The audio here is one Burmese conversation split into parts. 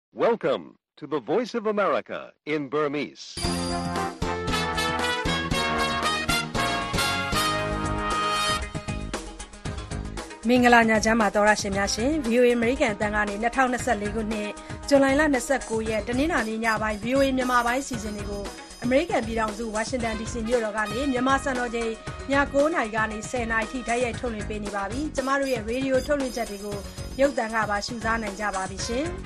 Welcome to the Voice of America in Burmese. ။မင်္ဂလာညချမ်းပါသောရရှင်များရှင် VOA American အသံကနေ2024ခုနှစ်ဇွန်လ29ရက်တနင်္လာနေ့ညပိုင်း VOA မြန်မာပိုင်းစီစဉ်တွေကိုအမေရိကန်ပြည်ထောင်စုဝါရှင်တန် DC မြို့တော်ကနေမြန်မာစံတော်ချိန်ည9:00နာရီကနေ10:00နာရီထိတိုက်ရိုက်ထုတ်လွှင့်ပေးနေပါပြီ။ကျမတို့ရဲ့ရေဒီယိုထုတ်လွှင့်ချက်တွေကိုရုပ်သံကပါရှုစားနိုင်ကြပါပြီရှင်။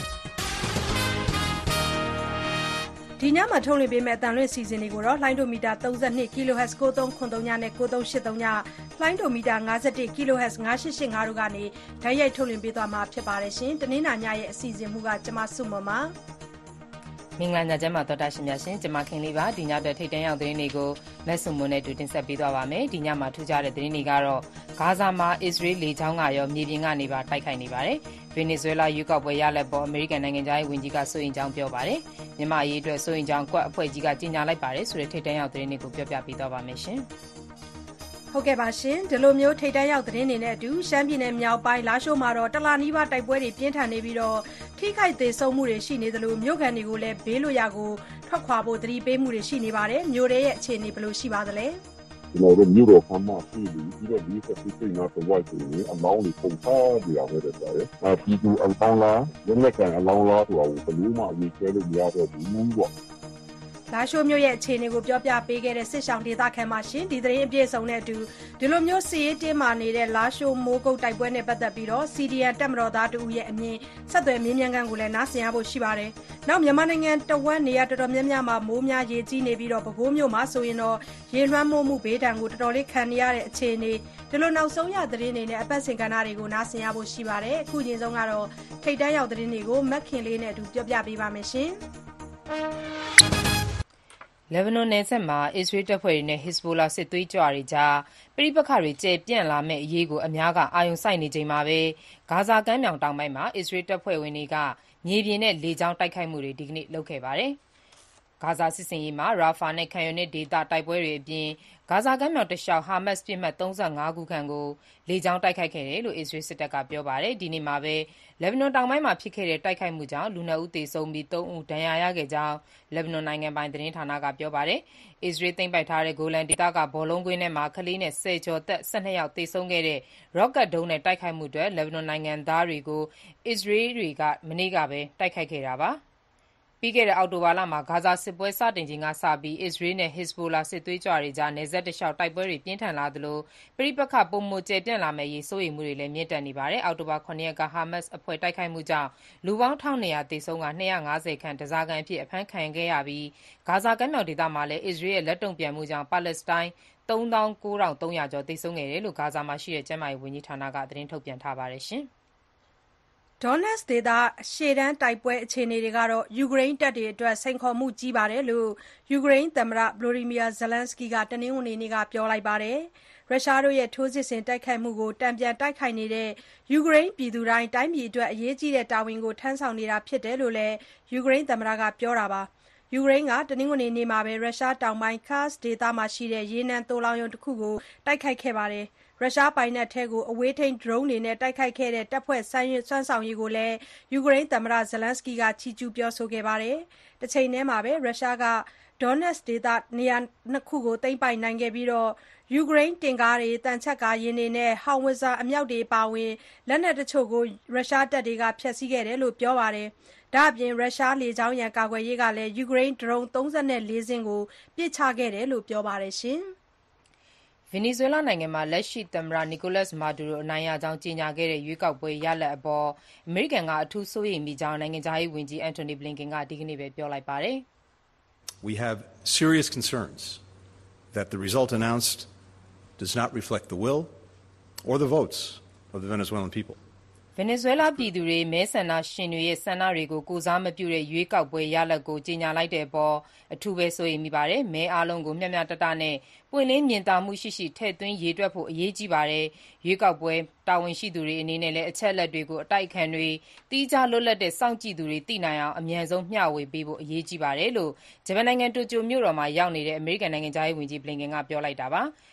ဒီညမှာထုတ်လွှင့်ပေးမယ့်အသံလွှင့်စီစဉ်တွေကိုတော့လှိုင်းဒိုမီတာ32 kHz 9393နဲ့9383ညလှိုင်းဒိုမီတာ51 kHz 9885တို့ကနေဓာတ်ရိုက်ထုတ်လွှင့်ပေးသွားမှာဖြစ်ပါတယ်ရှင်။တနင်္လာညရဲ့အစီအစဉ်မူကကျမစုမပါမင်္ဂလာညချမ်းပါတော်တာရှင်များရှင်ကျမခင်လေးပါဒီညအတွက်ထိတ်တန့်ရောက်သတင်းတွေကိုလက်စုံမွန်နဲ့တူတင်ဆက်ပေးသွားပါမယ်ဒီညမှာထူးခြားတဲ့သတင်းတွေကတော့ဂါဇာမှာအစ္စရေးလေကြောင်းကရောမြေပြင်ကနေပါတိုက်ခိုက်နေပါတယ်ဗင်နီဇွဲလားရွေးကောက်ပွဲရလဒ်ပေါ်အမေရိကန်နိုင်ငံသားဝန်ကြီးကစိုးရိမ်ကြောင်းပြောပါတယ်မြန်မာအရေးအတွက်စိုးရိမ်ကြောင်းကွက်အဖွဲ့ကြီးကကြေညာလိုက်ပါတယ်ဆိုတဲ့ထိတ်တန့်ရောက်သတင်းတွေကိုပြောပြပေးသွားပါမယ်ရှင်ဟုတ်ကဲ့ပါရှင်ဒီလိုမျိုးထိတ်တန့်ရောက်သတင်းတွေနဲ့အတူရှမ်းပြည်နယ်မြောက်ပိုင်းလာရှိုးမှာတော့တလနီးပါးတိုက်ပွဲတွေပြင်းထန်နေပြီးတော့ထိခိုက်သေးဆုံးမှုတွေရှိနေသလိုမြို့ခံတွေကိုလည်းဘေးလွတ်ရာကိုထွက်ခွာဖို့သတိပေးမှုတွေရှိနေပါတယ်မြို့ရဲ့အခြေအနေဘယ်လိုရှိပါသလဲကျွန်တော်တို့မြို့တော်ခမ်းမရှိပြီးတော့ဒီဆက်ပြီးပြင်တော့ဝိုက်နေအလောင်းတွေပုံထားကြရမယ်တဲ့ဗျာပြည်သူအလောင်းလားလက်ကန်အလောင်းလားဆိုတာကိုဘယ်လိုမှအရေးကျလို့မရတော့ဘူးပေါ့လာရှိုးမြို့ရဲ့အခြေအနေကိုပြောပြပေးခဲ့တဲ့စစ်ဆောင်ဒေသခံမှရှင်ဒီသတင်းအပြည့်အစုံနဲ့အတူဒီလိုမျိုးစီရေးတင်းမာနေတဲ့လာရှိုးမိုးကုတ်တိုက်ပွဲနဲ့ပတ်သက်ပြီးတော့ CDN တက်မတော်သားတူရဲ့အမြင်ဆက်သွယ်မြင်းမြန်းခန်းကိုလည်းနားဆင်ရဖို့ရှိပါတယ်။နောက်မြန်မာနိုင်ငံတဝက်နေရာတော်တော်များများမှာမိုးများရေကြီးနေပြီးတော့ပဲခူးမြို့မှာဆိုရင်တော့ရေလွှမ်းမိုးမှုဘေးဒဏ်ကိုတော်တော်လေးခံနေရတဲ့အခြေအနေဒီလိုနောက်ဆုံးရသတင်းတွေနဲ့အပတ်စဉ်ကဏ္ဍတွေကိုနားဆင်ရဖို့ရှိပါတယ်။အခုချိန်ဆုံးကတော့ထိတ်တန့်ရောက်သတင်းတွေကိုမက်ခင်လေးနဲ့အတူပြောပြပေးပါမယ်ရှင်။လက်ဘနွန်နယ်စပ်မှာအစ္စရေးတပ်ဖွဲ့တွေနဲ့ဟစ်ဇ်ဘိုလာစစ်သွေးကြွတွေကြားပဋိပက္ခတွေကျယ်ပြန့်လာမယ့်အရေးကိုအများကအာရုံစိုက်နေချိန်မှာပဲဂါဇာကမ်းမြောင်တောင်ပိုင်းမှာအစ္စရေးတပ်ဖွဲ့ဝင်တွေကမြေပြင်နဲ့လေကြောင်းတိုက်ခိုက်မှုတွေဒီကနေ့လုပ်ခဲ့ပါတယ်။ဂါဇာစစ်ဆင်ရေးမှာရာဖာနဲ့ခံယူနစ်ဒေသတိုက်ပွဲတွေအပြင်ဂါဇာကမ်းမြောင်တစ်လျှောက်ဟာမတ်စ်ပစ်မှတ်35ခုခန့်ကိုလေကြောင်းတိုက်ခိုက်ခဲ့တယ်လို့အစ္စရေးစစ်တပ်ကပြောပါတယ်။ဒီနေ့မှာပဲလက်ဘနွန်တောင်ပိုင်းမှာဖြစ်ခဲ့တဲ့တိုက်ခိုက်မှုကြောင့်လူ2ဦးသေဆုံးပြီး3ဦးဒဏ်ရာရခဲ့ကြောင်းလက်ဘနွန်နိုင်ငံပိုင်သတင်းဌာနကပြောပါတယ်။အစ္စရေးသိမ်းပိုက်ထားတဲ့ဂိုလန်ဒေသကဘောလုံးကွင်းထဲမှာကလေးနဲ့10ကျော်သက်12ယောက်သေဆုံးခဲ့တဲ့ရော့ကတ်ဒုံးနဲ့တိုက်ခိုက်မှုအတွက်လက်ဘနွန်နိုင်ငံသားတွေကိုအစ္စရေးတွေကမနေ့ကပဲတိုက်ခိုက်ခဲ့တာပါ။ပြီးခဲ့တဲ့အောက်တိုဘာလမှာဂါဇာစစ်ပွဲစတင်ချိန်ကစပြီးအစ္စရေးနဲ့ဟစ်ဇ်ဘိုလာစစ်သွေးကြွတွေကြားနယ်စပ်တလျှောက်တိုက်ပွဲတွေပြင်းထန်လာသလိုပဋိပက္ခပိုမိုကျယ်ပြန့်လာမယ့်အရေးစိုးရိမ်မှုတွေလည်းမြင့်တက်နေပါတယ်။အောက်တိုဘာ9ရက်ကဟာမတ်စ်အဖွဲ့တိုက်ခိုက်မှုကြောင့်လူပေါင်း1200သေဆုံးက250ခန့်ဓားစာခံအဖြစ်အဖမ်းခံခဲ့ရပြီးဂါဇာကမ်းမြောင်ဒေသမှာလည်းအစ္စရေးရဲ့လက်တုံ့ပြန်မှုကြောင့်ပါလက်စတိုင်း39,300ကျော်သေဆုံးခဲ့တယ်လို့ဂါဇာမှာရှိတဲ့ကျန်းမာရေးဝန်ကြီးဌာနကသတင်းထုတ်ပြန်ထားပါတယ်။ဒေါနက်စ်ဒေသရှေ့တန်းတိုက်ပွဲအခြေအနေတွေကတော့ယူကရိန်းတပ်တွေအတွက်စိန်ခေါ်မှုကြီးပါတယ်လို့ယူကရိန်းသမ္မတ Volodymyr Zelensky ကတနင်္ဂနွေနေ့ကပြောလိုက်ပါတယ်။ရုရှားတို့ရဲ့ထိုးစစ်ဆင်တိုက်ခိုက်မှုကိုတန်ပြန်တိုက်ခိုက်နေတဲ့ယူကရိန်းပြည်သူတိုင်းပြည်အတွက်အရေးကြီးတဲ့တာဝန်ကိုထမ်းဆောင်နေတာဖြစ်တယ်လို့လည်းယူကရိန်းသမ္မတကပြောတာပါ။ယူကရိန်းကတနင်္ဂနွေနေ့မှာပဲရုရှားတောင်ပိုင်း Kursk ဒေသမှာရှိတဲ့ရေနံသိုလှောင်ရုံတစ်ခုကိုတိုက်ခိုက်ခဲ့ပါတယ်။ရုရှားပိုင်နက်ထဲကိုအဝေးထိန်းဒရုန်းတွေနဲ့တိုက်ခိုက်ခဲ့တဲ့တပ်ဖွဲ့စွမ်းဆောင်ရည်ကိုလည်းယူကရိန်းသမ္မတ Zelensky ကချီးကျူးပြောဆိုခဲ့ပါတယ်။တချိန်တည်းမှာပဲရုရှားကဒေါနက်စ်ဒေသနေရာ2ခုကိုသိမ်းပိုက်နိုင်ခဲ့ပြီးယူကရိန်းတင်ကားတွေ၊သံချပ်ကာယာဉ်တွေနဲ့ဟောင်ဝစ်ဇာအမြောက်တွေအပါအဝင်လက်နက်တချို့ကိုရုရှားတပ်တွေကဖျက်ဆီးခဲ့တယ်လို့ပြောပါတယ်။ဒါ့အပြင်ရုရှားလေကြောင်းရန်ကာကွယ်ရေးကလည်းယူကရိန်းဒရုန်း34စင်းကိုပစ်ချခဲ့တယ်လို့ပြောပါတယ်။ဗင်နီဇွဲလားနိုင်ငံမှာလက်ရှိသမ္မတနီကိုလပ်စ်မာဒူရိုအနိုင်ရကြောင်းကြေညာခဲ့တဲ့ရွေးကောက်ပွဲရလဒ်အပေါ်အမေရိကန်ကအထူးစိုးရိမ်မိကြောင်းနိုင်ငံခြားရေးဝန်ကြီးအန်တိုနီဘလင်ကန်ကဒီကနေ့ပဲပြောလိုက်ပါတယ်။ We have serious concerns that the result announced does not reflect the will or the votes of the Venezuelan people. ဗင်နီဇွဲလားပြည်သူတွေမဲဆန္ဒရှင်တွေရဲ့ဆန္ဒတွေကိုကိုယ်စားမပြုတဲ့ရွေးကောက်ပွဲရလဒ်ကိုကြေညာလိုက်တဲ့အပေါ်အထူးပဲစိုးရိမ်မိပါတယ်။မဲအားလုံးကိုမျှမျှတတနဲ့ပွင့်လင်းမြင်သာမှုရှိရှိထည့်သွင်းရေတွက်ဖို့အရေးကြီးပါတယ်။ရွေးကောက်ပွဲတာဝန်ရှိသူတွေအနေနဲ့လည်းအချက်အလက်တွေကိုအတိုက်အခံတွေသီးခြားလွတ်လပ်တဲ့စောင့်ကြည့်သူတွေသိနိုင်အောင်အမြန်ဆုံးမျှဝေပေးဖို့အရေးကြီးပါတယ်လို့ဂျပန်နိုင်ငံတိုကျိုမြို့တော်မှာရောက်နေတဲ့အမေရိကန်နိုင်ငံခြားရေးဝန်ကြီးဘလင်ကန်ကပြောလိုက်တာပါ။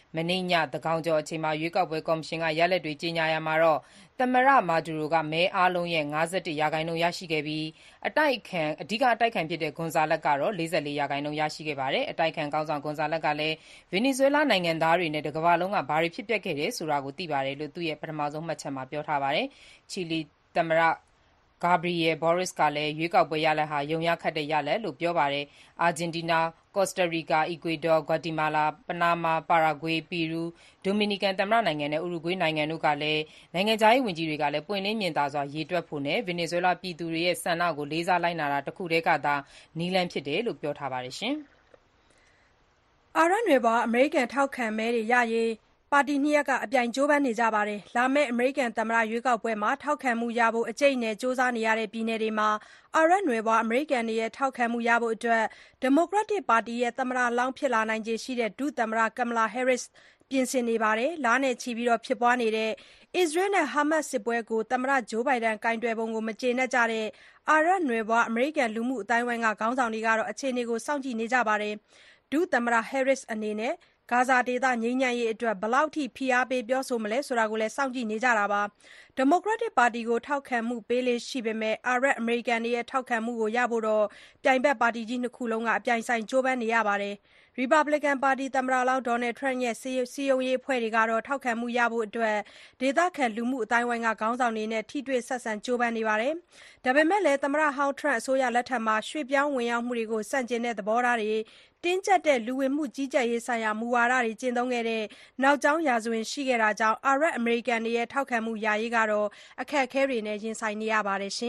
မနေ့ညသန်းခေါင်ကျော်အချိန်မှာ ရွေးကောက်ပွဲကော်မရှင်ကရလဒ်တွေကြေညာရာမှာတော့သမ္မတမာဒူရိုကမဲအားလုံးရဲ့ 51% ရရှိခဲ့ပြီးအဓိကအတိုက်အခံဖြစ်တဲ့ဂွန်ဇာလက်ကတော့ 44% ရရှိခဲ့ပါတယ်။ အတိုက်အခံခေါင်းဆောင်ဂွန်ဇာလက်ကလည်းဗင်နီဇွဲလားနိုင်ငံသားတွေနဲ့တကမ္ဘာလုံးကဘာတွေဖြစ်ပျက်ခဲ့တယ်ဆိုတာကိုသိပါတယ်လို့သူ့ရဲ့ပထမဆုံးမှတ်ချက်မှာပြောထားပါတယ်။ ချီလီသမ္မတGabriel Boric ကလည်းရွေးကောက်ပွဲရလဒ်ဟာယုံရခတ်တဲ့ရလဒ်လို့ပြောပါတယ်။ အာဂျင်တီးနား၊ ကော်စတာရီကာ၊ အီကွေဒေါ၊ ဂွါတီမာလာ၊ ပနားမား၊ ပါရာဂွေး၊ ပီရူး၊ ဒိုမီနီကန်သမ္မတနိုင်ငံနဲ့ ဥရုဂွေးနိုင်ငံတို့ကလည်းနိုင်ငံခြားရေးဝန်ကြီးတွေကလည်းပွင့်လင်းမြင်သာစွာရေတွက်ဖို့နဲ့ဗင်နီဇွဲလားပြည်သူတွေရဲ့ဆန္ဒကိုလေးစားလိုက်နာတာတခုတည်းကသာနည်းလမ်းဖြစ်တယ်လို့ပြောထားပါတယ်။အာရပ်နွယ်ဖွားအမေရိကန်ထောက်ခံမဲတွေရရေးပါတီနှစ်ရပ်ကအပြိုင်ကြိုးပမ်းနေကြပါတယ်။ လာမယ့်အမေရိကန်သမ္မတရွေးကောက်ပွဲမှာထောက်ခံမှုရဖို့အကြိတ်အနယ်ကြိုးစားနေရတဲ့ပြည်နယ်တွေမှာအာရပ်နွယ်ဖွားအမေရိကန်တွေရဲ့ထောက်ခံမှုရဖို့ဒီမိုကရက်တစ်ပါတီရဲ့သမ္မတလောင်းဖြစ်လာနိုင်ခြေရှိတဲ့ဒုသမ္မတ Kamala Harris ပြင်ဆင်နေပါတယ်။ လနဲ့ချီဖြစ်ပွားနေတဲ့ အစ္စရေးနဲ့ဟာမတ်စ်စစ်ပွဲကိုသမ္မတ Joe Biden ကိုင်တွယ်ပုံကိုမကျေနပ်ကြတဲ့အာရပ်နွယ်ဖွားအမေရိကန်လူမှုအသိုင်းအဝိုင်းကခေါင်းဆောင်တွေကတော့အခြေအနေကိုစောင့်ကြည့်နေကြပါတယ်။ ဒုသမ္မတ Harris အနေနဲ့ဂါဇာဒေသငြိမ်းချမ်းရေးအတွက်ဘယ်လောက်ထိဖိအားပေးပြောဆိုမလဲဆိုတာကိုလည်းစောင့်ကြည့်နေကြတာပါ။ ဒီမိုကရက်တစ်ပါတီကိုထောက်ခံမှုပေးလေ့ရှိပေမဲ့အာရပ်အမေရိကန်တွေရဲ့ထောက်ခံမှုရဖို့ပြိုင်ဘက်ပါတီကြီးနှစ်ခုလုံးကအပြိုင်အဆိုင်ကြိုးပမ်းနေရပါတယ်။ ရီပတ်ဘလစ်ကန်ပါတီသမ္မတလောင်း Donald Trump ရဲ့စည်းရုံးရေးအဖွဲ့တွေကတော့ထောက်ခံမှုရဖို့ဒေသခံလူမှုအသိုင်းအဝိုင်းကခေါင်းဆောင်တွေနဲ့ထိတွေ့ဆက်ဆံကြိုးပမ်းနေပါတယ်။ ဒါပေမဲ့လည်းသမ္မတဟောင်း Trump အစိုးရလက်ထက်ရွှေ့ပြောင်းဝင်ရောက်မှုတွေကိုဆန့်ကျင်တဲ့သဘောထားတွေတင်းကြပ်တဲ့လူဝင်မှုကြီးကြပ်ရေးဆိုင်ရာမူဝါဒတွေကျင့်သုံးခဲ့တဲ့နောက်ကြောင်းရာဇဝင်ရှိခဲ့တာကြောင့်အာရပ်အမေရိကန်တွေရဲ့ထောက်ခံမှုရရေးအခက်အခဲတွေနဲ့ရင်ဆိုင်နေရပါတယ်။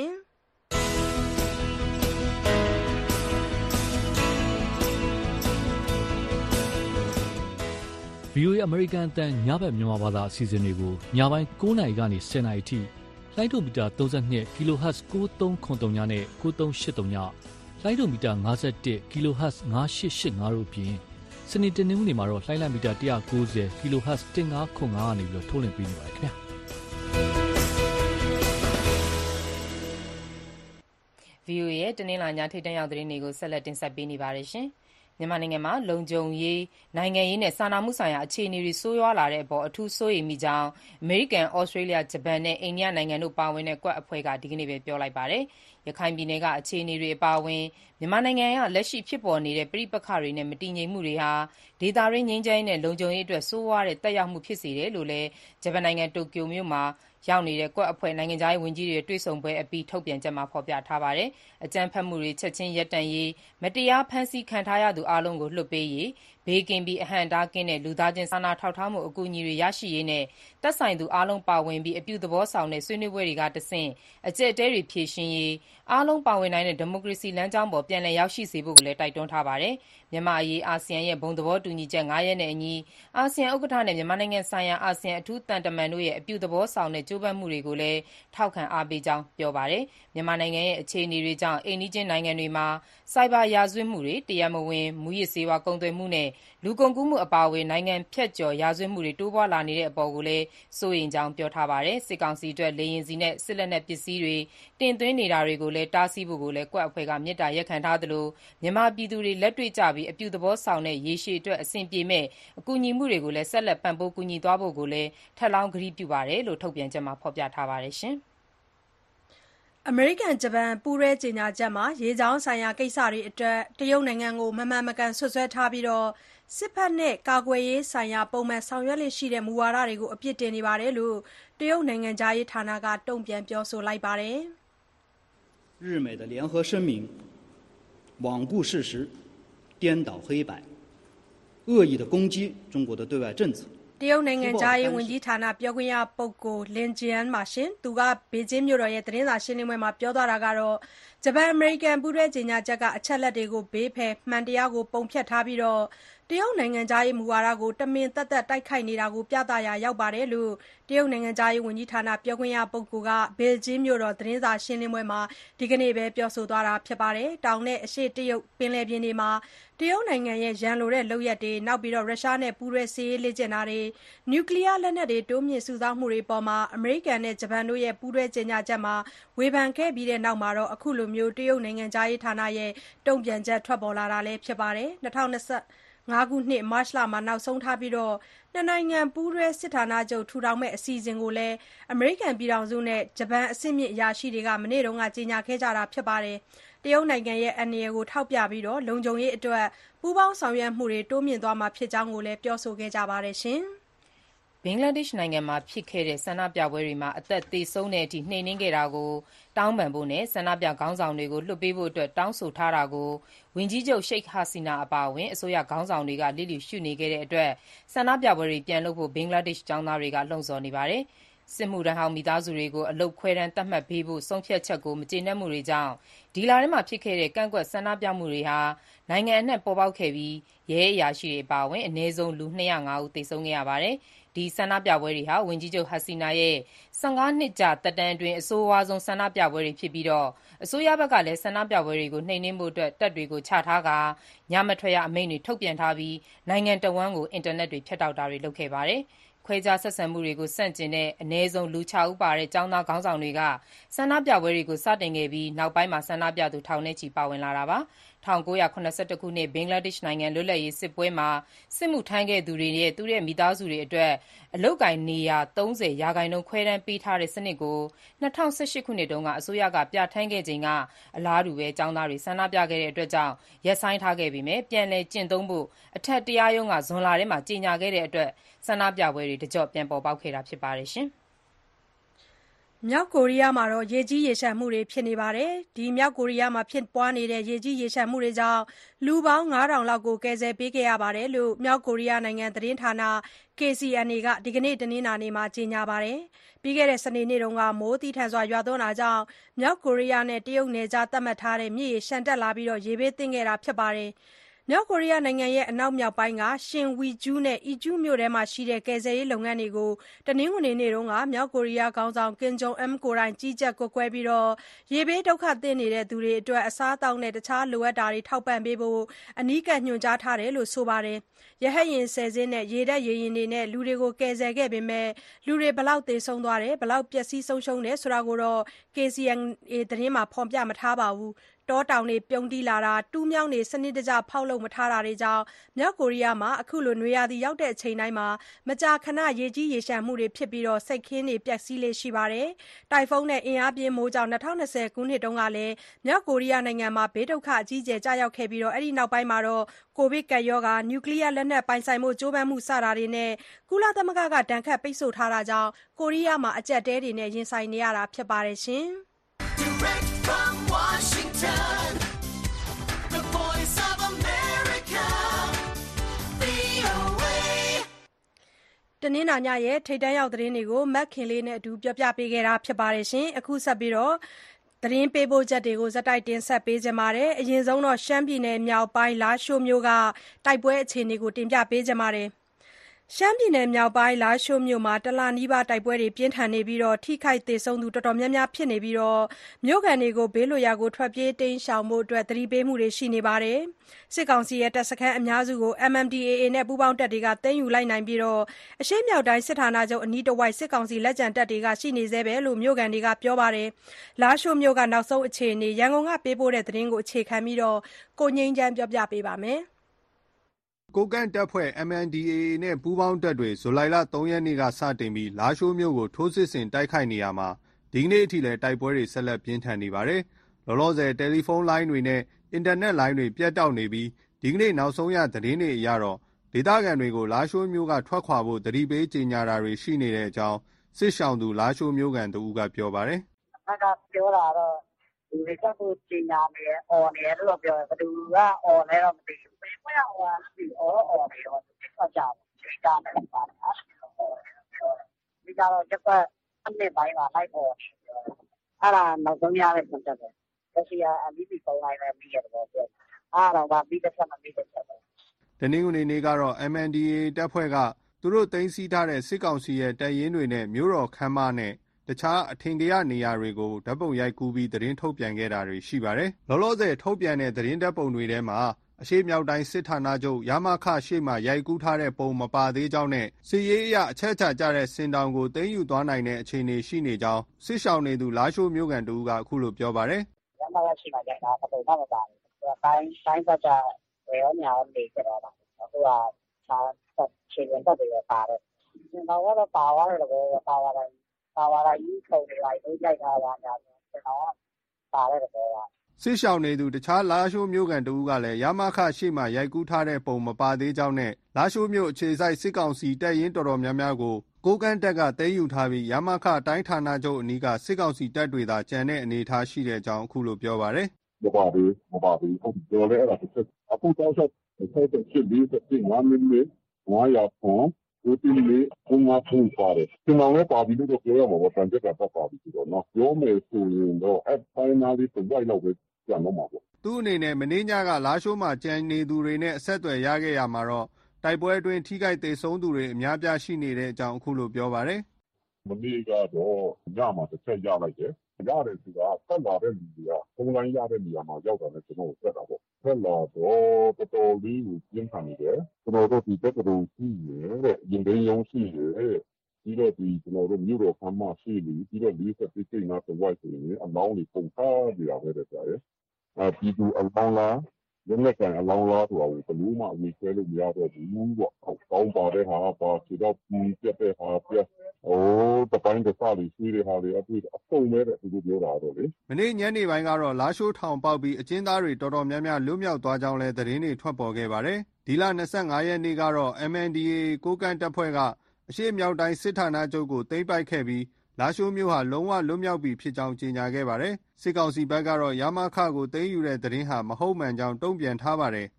VOA အမေရိကန်အသံညဘက်မြန်မာဘာသာအစီအစဉ်တွေကိုညပိုင်း9:00 နာရီကနေ10:00 နာရီထိလိုင်းဒိုမီတာ32 kHz 9373နဲ့9383ညလိုင်းဒိုမီတာ51 kHz 9885တို့အပြင်စနေတနင်္ဂနွေမှာတော့လိုင်းလံမီတာ190 kHz 1505ကနေထုတ်လွှင့်ပေးနေပါတယ်ခင်ဗျာ။ VOA ရဲ့တနင်္လာညထိပ်တန်းရောက်သတင်းတွေကိုဆက်လက်တင်ဆက်ပေးနေပါတယ်ရှင်။မြန်မာနိုင်ငံမှာလုံခြုံရေးနိုင်ငံရေးနဲ့စာနာမှုဆိုင်ရာအခြေအနေတွေဆိုးရွားလာတဲ့အပေါ်အထူးစိုးရိမ်မိကြောင်းအမေရိကန်၊ဩစတြေးလျ၊ဂျပန်နဲ့အိန္ဒိယနိုင်ငံတို့ပါဝင်တဲ့ QUAD အဖွဲ့ကဒီကနေ့ပဲပြောလိုက်ပါတယ်။ရခိုင်ပြည်နယ်ကအခြေအနေတွေအပါအဝင်မြန်မာနိုင်ငံကလက်ရှိဖြစ်ပေါ်နေတဲ့ပဋိပက္ခတွေနဲ့မတည်ငြိမ်မှုတွေဟာဒေသတွင်းငြိမ်းချမ်းရေးနဲ့လုံခြုံရေးအတွက်ဆိုးရွားတဲ့သက်ရောက်မှုဖြစ်စေတယ်လို့လည်းဂျပန်နိုင်ငံတိုကျိုမြို့မှာရောက်နေတဲ့ QUAD အဖွဲ့နိုင်ငံခြားရေးဝန်ကြီးတွေရဲ့တွေ့ဆုံပွဲအပြီးထုတ်ပြန်ချက်မှာဖော်ပြထားပါတယ်။အကြမ်းဖက်မှုတွေချက်ချင်းရပ်တန့်ရေး၊မတရားဖမ်းဆီးခံထားရသူအားလုံးကိုလွှတ်ပေးရေး၊ဘေးကင်းပြီးအဟန့်အတားကင်းတဲ့လူသားချင်းစာနာထောက်ထားမှုအကူအညီတွေရရှိရေးနဲ့သက်ဆိုင်သူအားလုံးပါဝင်ပြီးအပြုသဘောဆောင်တဲ့ဆွေးနွေးပွဲတွေကတဆင့်အကျပ်အတည်းတွေဖြေရှင်းရေး၊အားလုံးပါဝင်နိုင်တဲ့ဒီမိုကရေစီလမ်းကြောင်းပေါ်ပြန်လည်ရောက်ရှိစေဖို့ကိုလည်းတိုက်တွန်းထားပါတယ်။မြန်မာ့အရေးအာဆီယံရဲ့ဘုံသဘောတူညီချက်5ရပ်နဲ့အညီအာဆီယံဥက္ကဋ္ဌနဲ့မြန်မာနိုင်ငံဆိုင်ရာအာဆီယံအထူးသံတမန်တို့ရဲ့အပြုသဘောဆောင်တဲ့ကြိုးပမ်းမှုတွေကိုလည်းထောက်ခံအားပေးကြောင်းပြောပါတယ်။မြန်မာနိုင်ငံရဲ့အခြေအနေတွေကြောင့်အိမ်နီးချင်းနိုင်ငံတွေမှာဆိုက်ဘာရာဇဝတ်မှုတွေ၊တရားမဝင်မူးယစ်ဆေးဝါးကုန်သွယ်မှုနဲ့လူကုန်ကူးမှုအပါအဝင်နိုင်ငံဖြတ်ကျော်ရာဇဝတ်မှုတွေတိုးပွားလာနေတဲ့အပေါ်ကိုလည်းစိုးရိမ်ကြောင်းပြောထားပါတယ်။စစ်ကောင်စီအတွက်လေယာဉ်ဆီနဲ့စစ်လက်နက်ပစ္စည်းတွေတင်သွင်းနေတာတွေကိုလည်းတားဆီးဖို့ကိုလည်း QUAD အဖွဲ့ကမေတ္တာရပ်ခံထားသလိုမြန်မာပြည်သူတွေလက်တွေ့ကျပြီးအပြုသဘောဆောင်တဲ့ရေရှည်အတွက်အဆင်ပြေမယ့်ကူညီမှုတွေကိုလည်းဆက်လက်ပံ့ပိုးကူညီသွားဖို့ကိုလည်းထပ်လောင်းကတိပြုပါတယ်လို့ထုတ်ပြန်ချက်မှာဖော်ပြထားပါတယ်။အမေရိကန်-ဂျပန်ပူးတွဲကြေညာချက်မှာရေကြောင်းဆိုင်ရာကိစ္စတွေအတွက်တရုတ်နိုင်ငံကိုမမှန်မကန်စွပ်စွဲထားပြီးစစ်ဘက်နဲ့ကာကွယ်ရေးဆိုင်ရာပုံမှန်ဆောင်ရွက်လေ့ရှိတဲ့မူဝါဒတွေကိုအပြစ်တင်နေတယ်လို့တရုတ်နိုင်ငံခြားရေးဌာနကတုံ့ပြန်ပြောဆိုလိုက်ပါတယ် “日美的联合声明罔顧事實顛倒黑白惡意的攻擊中國的對外政策” တရုတ်နိုင်ငံခြားရေးဝန်ကြီးဌာနပြောခွင့်ရပုဂ္ဂိုလ်လင်ဂျီယန်သူကဘေကျင်းမြို့တော်သတင်းစာရှင်းလင်းပွဲမှာပြောသွားတာကတော့ဂျပန်အမေရိကန်ပူးတွဲကြေညာချက်ကအချက်အလက်တွေကိုဘေးဖယ်မှန်တရားကိုပုံဖျက်ထားပြီးတရုတ်နိုင်ငံခြားရေးမူဝါဒကိုတမင်သက်သက်တိုက်ခိုက်နေတာကိုပြသရာရောက်တယ်လို့တရုတ်နိုင်ငံခြားရေးဝန်ကြီးဌာနပြောခွင့်ရပုဂ္ဂိုလ်ကဘေကျင်းမြို့တော်သတင်းစာရှင်းလင်းပွဲမှာဒီကနေ့ပဲပြောဆိုသွားတာပါ။တောင်နဲ့အရှေ့တရုတ်ပင်လယ်ပြင်တွေမှာတရုတ်နိုင်ငံရဲ့ရန်လိုတဲ့လုပ်ရပ်တွေ၊ရုရှားနဲ့ပူးတွဲစစ်ရေးလေ့ကျင့်တာတွေ၊နျူကလီးယားလက်နက်တွေတိုးမြှင့်စုဆောင်းမှုတွေအပေါ်အမေရိကန်နဲ့ဂျပန်တို့ရဲ့ပူးတွဲကြေညာချက်မှာဝေဖန်ခဲ့ပြီးတဲ့နောက်အခုလိုတရုတ်နိုင်ငံခြားရေးဌာနရဲ့တုံ့ပြန်ချက်ထွက်ပေါ်လာတာလည်းဖြစ်ပါတယ်။ 2005 ခုနှစ် မတ်လမှာနောက်ဆုံးထားပြီးနှစ်နိုင်ငံပူးတွဲစစ်ဌာနချုပ်ထူထောင်မယ့်အစီအစဉ်ကိုလည်းအမေရိကန်ပြည်ထောင်စုနဲ့ဂျပန်အဆင့်မြင့်အရာရှိတွေကမနေ့ကကြေညာခဲ့ကြတာပါ။တရုတ်နိုင်ငံရဲ့အန္တရာယ်ကိုထောက်ပြပြီးလုံခြုံရေးအတွက်ပူးပေါင်းဆောင်ရွက်မှုတွေတိုးမြှင့်သွားမှာဖြစ်ကြောင်းလည်းပြောဆိုခဲ့ကြပါတယ်။ဘင်္ဂလားဒေ့ရှ်နိုင်ငံမှာဖြစ်ခဲ့တဲ့ဆန္ဒပြပွဲတွေမှာအသက်သေဆုံးတဲ့အထိနှိမ်နင်းခဲ့တာကိုတောင်းပန်ဖို့နဲ့ဆန္ဒပြခေါင်းဆောင်တွေကိုလွှတ်ပေးဖို့တောင်းဆိုထားတာကိုဝန်ကြီးချုပ်ရှိတ်ဟာစီနာအပါအဝင်အစိုးရခေါင်းဆောင်တွေကလျစ်လျူရှုနေခဲ့တဲ့အတွက်ဆန္ဒပြပွဲတွေပြန်လုပ်ဖို့ဘင်္ဂလားဒေ့ရှ်ကျောင်းသားတွေကလှုံ့ဆော်နေပါတယ်။စစ်မှုထမ်းဟောင်းမိသားစုတွေကိုအလုပ်ခွဲတမ်းသတ်မှတ်ပေးဖို့ဆုံးဖြတ်ချက်ကိုမကျေနပ်မှုတွေကြောင့်ဒီလထဲမှာဖြစ်ခဲ့တဲ့ကန့်ကွက်ဆန္ဒပြမှုတွေဟာနိုင်ငံအနှံ့ပေါ်ပေါက်ခဲ့ပြီးရဲအရာရှိတွေအပါအဝင်အနည်းဆုံးလူ205ဦးသေဆုံးခဲ့ရပါတယ်။ဒီဆန္ဒပြပွဲတွေဟာဝန်ကြီးချုပ်ဟာစီနာရဲ့15နှစ်ကြာသက်တမ်းအတွင်းအဆိုးဝါးဆုံးဆန္ဒပြပွဲတွေဖြစ်ပြီးအစိုးရဘက်ကလည်းဆန္ဒပြပွဲတွေကိုနှိမ်နင်းဖို့တပ်တွေကိုချထားကာညမထွက်ရအမိန့်တွေထုတ်ပြန်ထားပြီးနိုင်ငံတဝန်းကိုအင်တာနက်တွေဖြတ်တောက်တာတွေလုပ်ခဲ့ပါတယ်။ခွဲခြားဆက်ဆံမှုတွေကိုဆန့်ကျင်တဲ့အနည်းဆုံးလူ6ဦးပါတဲ့ကျောင်းသားခေါင်းဆောင်တွေကဆန္ဒပြပွဲတွေကိုစတင်ခဲ့ပြီးနောက်ပိုင်းမှာဆန္ဒပြသူထောင်နဲ့ချီပါဝင်လာတာပါ။1981ခုနှစ်ဘင်္ဂလားဒေ့ရှ်နိုင်ငံလွတ်လပ်ရေးစစ်ပွဲမှာစစ်မှုထမ်းခဲ့သူတွေရဲ့သူရဲ့မိသားစုတွေအတွက်အလုပ်ကိုင်နေရာ30%ခွဲတမ်းပေးထားတဲ့စနစ်ကို2018ခုနှစ်တုန်းကအစိုးရကပြဋ္ဌာန်းခဲ့ချိန်ကအလားတူပဲကျောင်းသားတွေဆန္ဒပြခဲ့တဲ့အတွက်ကြောင့်ရပ်ဆိုင်းထားခဲ့ပေမဲ့ပြန်လည်ကျင့်သုံးဖို့အထက်တရားရုံးကဇွန်လထဲမှာကြေညာခဲ့တဲ့အတွက်ဆန္ဒပြပွဲတွေတကျော့ပြန်ပေါ်ပေါက်ခဲ့တာဖြစ်ပါတယ်။မြောက်ကိုရီးယားမှာရေကြီးရေလျှံမှုတွေဖြစ်နေပါတယ်။မြောက်ကိုရီးယားမှာဖြစ်ပွားနေတဲ့ရေကြီးရေလျှံမှုတွေကြောင့်လူပေါင်း 5000 လောက်ကိုကယ်ဆယ်ပေးခဲ့ရတယ်လို့မြောက်ကိုရီးယားနိုင်ငံသတင်းဌာန KCNA ကဒီကနေ့တနင်္လာနေ့မှာကြေညာပါတယ်။ပြီးခဲ့တဲ့စနေနေ့ကမိုးသည်းထန်စွာရွာသွန်းတာကြောင့်မြောက်ကိုရီးယားနဲ့တရုတ်နယ်ခြားသတ်မှတ်ထားတဲ့မြစ်ရေလျှံတက်လာပြီးရေဘေးသင့်ခဲ့တာဖြစ်ပါတယ်။မြောက်ကိုရီးယားနိုင်ငံရဲ့အနောက်မြောက်ပိုင်းကရှင်ဝီဂျူးနဲ့အီဂျူးမြို့ထဲမှာရှိတဲ့ကယ်ဆယ်ရေးလုပ်ငန်းတွေကိုတနင်္ဂနွေနေ့ကမြောက်ကိုရီးယားခေါင်းဆောင်ကင်ဂျုံအမ်ကိုယ်တိုင်ကြီးကြပ်ကွပ်ကွဲပြီးရေဘေးဒုက္ခသင့်နေသူတွေအတွက်အစားအသောက်နဲ့တခြားလိုအပ်တာတွေထောက်ပံ့ပေးဖို့အနီးကပ်ညွှန်ကြားထားတယ်လို့ဆိုပါတယ်။ရဟတ်ယာဉ်10စင်းနဲ့ရေတပ်ရေယာဉ်တွေနဲ့လူတွေကိုကယ်ဆယ်ခဲ့ပေမဲ့လူတွေဘယ်လောက်သေဆုံးသွားတယ်ဘယ်လောက်ပျက်စီးဆုံးရှုံးတယ်ဆိုတာကိုတော့ KCNA သတင်းမှာဖော်ပြမထားပါဘူး။တောတောင်တွေပြုန်းတီးလာတာတူးမြောင်းတွေစနစ်တကျဖောက်လုပ်မထားတာတွေကြောင့်မြောက်ကိုရီးယားမှာအခုလိုနွေရာသီရောက်တဲ့အချိန်တိုင်းမကြာခဏရေကြီးရေလျှံမှုတွေဖြစ်ပြီးစိတ်ခင်းတွေပျက်စီးလေ့ရှိပါတယ်။တိုင်ဖုန်းနဲ့အင်အားပြင်းမိုးကြောင့်2020ခုနှစ်တုန်းကလည်းမြောက်ကိုရီးယားနိုင်ငံမှာဘေးဒုက္ခအကြီးအကျယ်ကျရောက်ခဲ့ပြီးအဲဒီနောက်ပိုင်းမှာကိုဗစ်ကပ်ရောဂါနျူကလ িয়ার လက်နက်ပိုင်ဆိုင်ဖို့ကြိုးပမ်းမှုစတာတွေနဲ့ကုလသမဂ္ဂကဒဏ်ခတ်ပိတ်ဆို့ထားတာကြောင့်ကိုရီးယားမှာအကျပ်အတည်းတွေနဲ့ရင်ဆိုင်နေရတာဖြစ်ပါတယ်။ Direct from Washington, the voice of America, VOA. တနင်္လာညရဲ့ထိပ်တန်းရောက်သတင်းတွေကိုမက်ခင်လေးနဲ့အတူပြောပြပေးခဲ့တာဖြစ်ပါတယ်။အခုဆက်ပြီးသတင်းပေးပို့ချက်တွေကိုဇာတ်တိုက်တင်ဆက်ပေးခြင်းပါတယ်။အရင်ဆုံးရှမ်းပြည်နယ်မြောက်ပိုင်းလားရှိုးမြို့ကတိုက်ပွဲအခြေအနေကိုတင်ပြပေးခြင်းပါတယ်။ရှမ်းပြည်နယ်မြောက်ပိုင်းလားရှိုးမြို့မှာတလနီးပါးတိုက်ပွဲတွေပြင်းထန်နေပြီးထိခိုက်သေဆုံးသူတော်တော်များများဖြစ်နေပြီးမြို့ခံတွေကိုဘေးလွတ်ရာကိုထွက်ပြေးတိမ်းရှောင်ဖို့သတိပေးမှုတွေရှိနေပါတယ်။စစ်ကောင်စီရဲ့တပ်စခန်းအများစုကို MNDAA နဲ့ပူးပေါင်းတပ်တွေကသိမ်းယူလိုက်နိုင်ပြီးအရှေ့မြောက်တိုင်းစစ်ဌာနချုပ်အနီးတစ်ဝိုက်စစ်ကောင်စီလက်ကျန်တပ်တွေရှိနေဆဲပဲလို့မြို့ခံတွေကပြောပါတယ်။လားရှိုးမြို့ကနောက်ဆုံးအခြေအနေရန်ကုန်ကပေးပို့တဲ့သတင်းကိုအခြေခံပြီးကိုငြိမ်းချမ်းပြောပြပေးပါမယ်။ကိုးကန့်တပ်ဖွဲ့ MNDAA နဲ့ပူးပေါင်းတပ်တွေဇူလိုင်လ 3 ရက်နေ့ကစတင်ပြီးလားရှိုးမြို့ကိုထိုးစစ်ဆင်တိုက်ခိုက်နေရာမှာဒီကနေ့အထိလည်းတိုက်ပွဲတွေဆက်လက်ပြင်းထန်နေပါတယ်။လောလောဆယ်တယ်လီဖုန်းလိုင်းတွေနဲ့အင်တာနက်လိုင်းတွေပြတ်တောက်နေပြီးဒီကနေ့နောက်ဆုံးရသတင်းတွေအရဒေသခံတွေကိုလားရှိုးမြို့ကထွက်ခွာဖို့သတိပေးကြေညာတာတွေရှိနေတဲ့အကြောင်းစစ်ရှောင်သူလားရှိုးမြို့ခံတဦးကပြောပါတယ်။ဘက်ကပြောတာတော့ဒီကကိုကြေညာနေအော်နေလို့ပြောတယ်ဘယ်သူကအော်လဲတော့မသိဘူး။ဘယ်မှဟိုဒီအော်နေတော့ဆက်ကြတယ်တာတယ်ပါတယ်ဒီကတော့ချက်ပတ်အနည်းပိုင်းမှာလိုက်ပေါ်အဲ့ဒါနောက်ဆုံးရတဲ့ပုံစံပဲလက်ရှိအလီပီပုံလိုက်လည်းပြီးရတယ်ပေါ့အဲ့တော့ဗပြီးတစ်ချက်မပြီးတစ်ချက်ပဲတနင်္ဂနွေနေ့ကတော့ MNDAA တပ်ဖွဲ့ကသူတို့သိမ်းဆည်းထားတဲ့စစ်ကောင်စီရဲ့တပ်ရင်းတွေနဲ့မြို့တော်ခမ်းမနဲ့တခြားအထင်ကရနေရာတွေကိုဓာတ်ပုံရိုက်ကူးပြီးသတင်းထုတ်ပြန်ခဲ့တာတွေရှိပါတယ်။လောလောဆယ်ထုတ်ပြန်တဲ့သတင်းဓာတ်ပုံတွေထဲမှာအရှေ့မြောက်တိုင်းစစ်ဌာနချုပ်ရမခရှေ့မှာရိုက်ကူးထားတဲ့ပုံမပါသေးကြောင်းနဲ့စစ်ရေးအရအချက်ချကြတဲ့စင်တောင်ကိုသိမ်းယူသွားနိုင်တဲ့အခြေအနေရှိနေကြောင်းစစ်ရှောင်နေသူလားရှိုးမြို့ခံတဦးကအခုလိုပြောပါတယ်။ရမခရှေ့မှာရိုက်တာပုံမပါဘူး။တိုင်းဘက်ကရောညာနေကြတော့ပါအခုကခြားခြေရင်တက်တွေပဲပါတယ်ကျွန်တော်ကတော့ပါသွားတယ်လို့ပါသွားတာကြီးခုံနေလိုက်အိတ်ကြိုက်ထားတာညာကျွန်တော်ကပါတဲ့တော့ကစစ်ရှောင်နေသူတခြားလားရှိုးမြို့ကန်တဦးကလည်းရမခရှေ့မှာရိုက်ကူးထားတဲ့ပုံမပါသေးကြောင်းနဲ့လားရှိုးမြို့အခြေစိုက်စစ်ကောင်စီတပ်ရင်းတော်တော်များများကိုကိုကန့်တက်ကသိမ်းယူထားပြီးရမခတိုင်းဌာနချုပ်အနီးကစစ်ကောင်စီတပ်တွေသာကျန်တဲ့အနေအထားရှိတဲ့အကြောင်းအခုလိုပြောပါတယ်မပါဘူးဟုတ်တယ်လည်းအဲ့ဒါတစ်ချက်အခုတောက်ချက်ဆက်ချက်40 9မိနစ်900ဖုန်းဒီနေ့ဘုံမှာဖုန်းပါတယ်ကျွန်တော်လည်းပါပြီးလို့ပြောရမှာပေါ့တန်ကြက်ကပါပြီးတော့နော်ပြောမယ်ဆိုရင်တော့အဲ့ finally ပြန်လောက်ပဲပြန်တော့မှာပေါ့သူ့အနေနဲ့မင်းညကလားရှိုးမှာကြံနေသူတွေနဲ့အဆက်အသွယ်ရခဲ့ရမှာတော့တိုက်ပွဲအတွင်းထိခိုက်ဒေဆုံးသူတွေအများပြားရှိနေတဲ့အကြောင်းအခုလိုပြောပါတယ်မနေ့ကတော့ညမှာတစ်ချက်ရလိုက်တယ်ရတယ်ဆိုတာဆက်လာတဲ့လူတွေကပုံလိုင်းရတဲ့နေရာမှာရောက်တာနဲ့ကျွန်တော်ဆက်တာပေါ့ဆက်လာတော့တော်တော်လေးကိုပြင်းထန်နေတယ်ကျွန်တော်တို့ဒီတက်တော်ရှိရတဲ့ရင်သိမ်းရုံးရှိရပြီးတော့ဒီကျွန်တော်တို့မြို့တော်ခမ်းမရှိပြီးတော့40တိတ်နာတော့ဝိုက်ဆိုရင်အလောင်းတွေပုံထားကြရပဲတဲ့ကြာရဲ့ပြည်သူအလောင်းလားလက်နဲ့ကန်အလောင်းလားဆိုတာကိုဘလို့မှအမိဆွဲလို့မရတော့ဘူးပေါ့ကောင်းပါတဲ့ဟာပါခြေတော့ပြတ်တဲ့ဟာပြတ်တပိုင်းတစ်စားလေးရှိတဲ့ဟာတွေအတွေ့အဆုံးမဲ့တဲ့သူတို့ပြောတာတော့လေမနေ့ညနေပိုင်းကတော့လားရှိုးထောင်ပေါက်ပြီးအကျဉ်းသားတွေတော်တော်များများလွတ်မြောက်သွားကြောင်းလည်းသတင်းတွေထွက်ပေါ်ခဲ့ပါတယ်ဒီလ25ရက်နေ့ကတော့ MNDAA ကိုကန့်တပ်ဖွဲ့ကအရှေ့မြောက်တိုင်းစစ်ဌာနချုပ်ကိုသိမ်းပိုက်ခဲ့ပြီးလားရှိုးမြို့ဟာလုံးဝလွတ်မြောက်ပြီဖြစ်ကြောင်းကြေညာခဲ့ပါတယ်စစ်ကောင်စီဘက်ကတော့ရမခကိုသိမ်းယူတဲ့သတင်းဟာမဟုတ်မှန်ကြောင်းတုံ့ပြန်ထားပါတယ်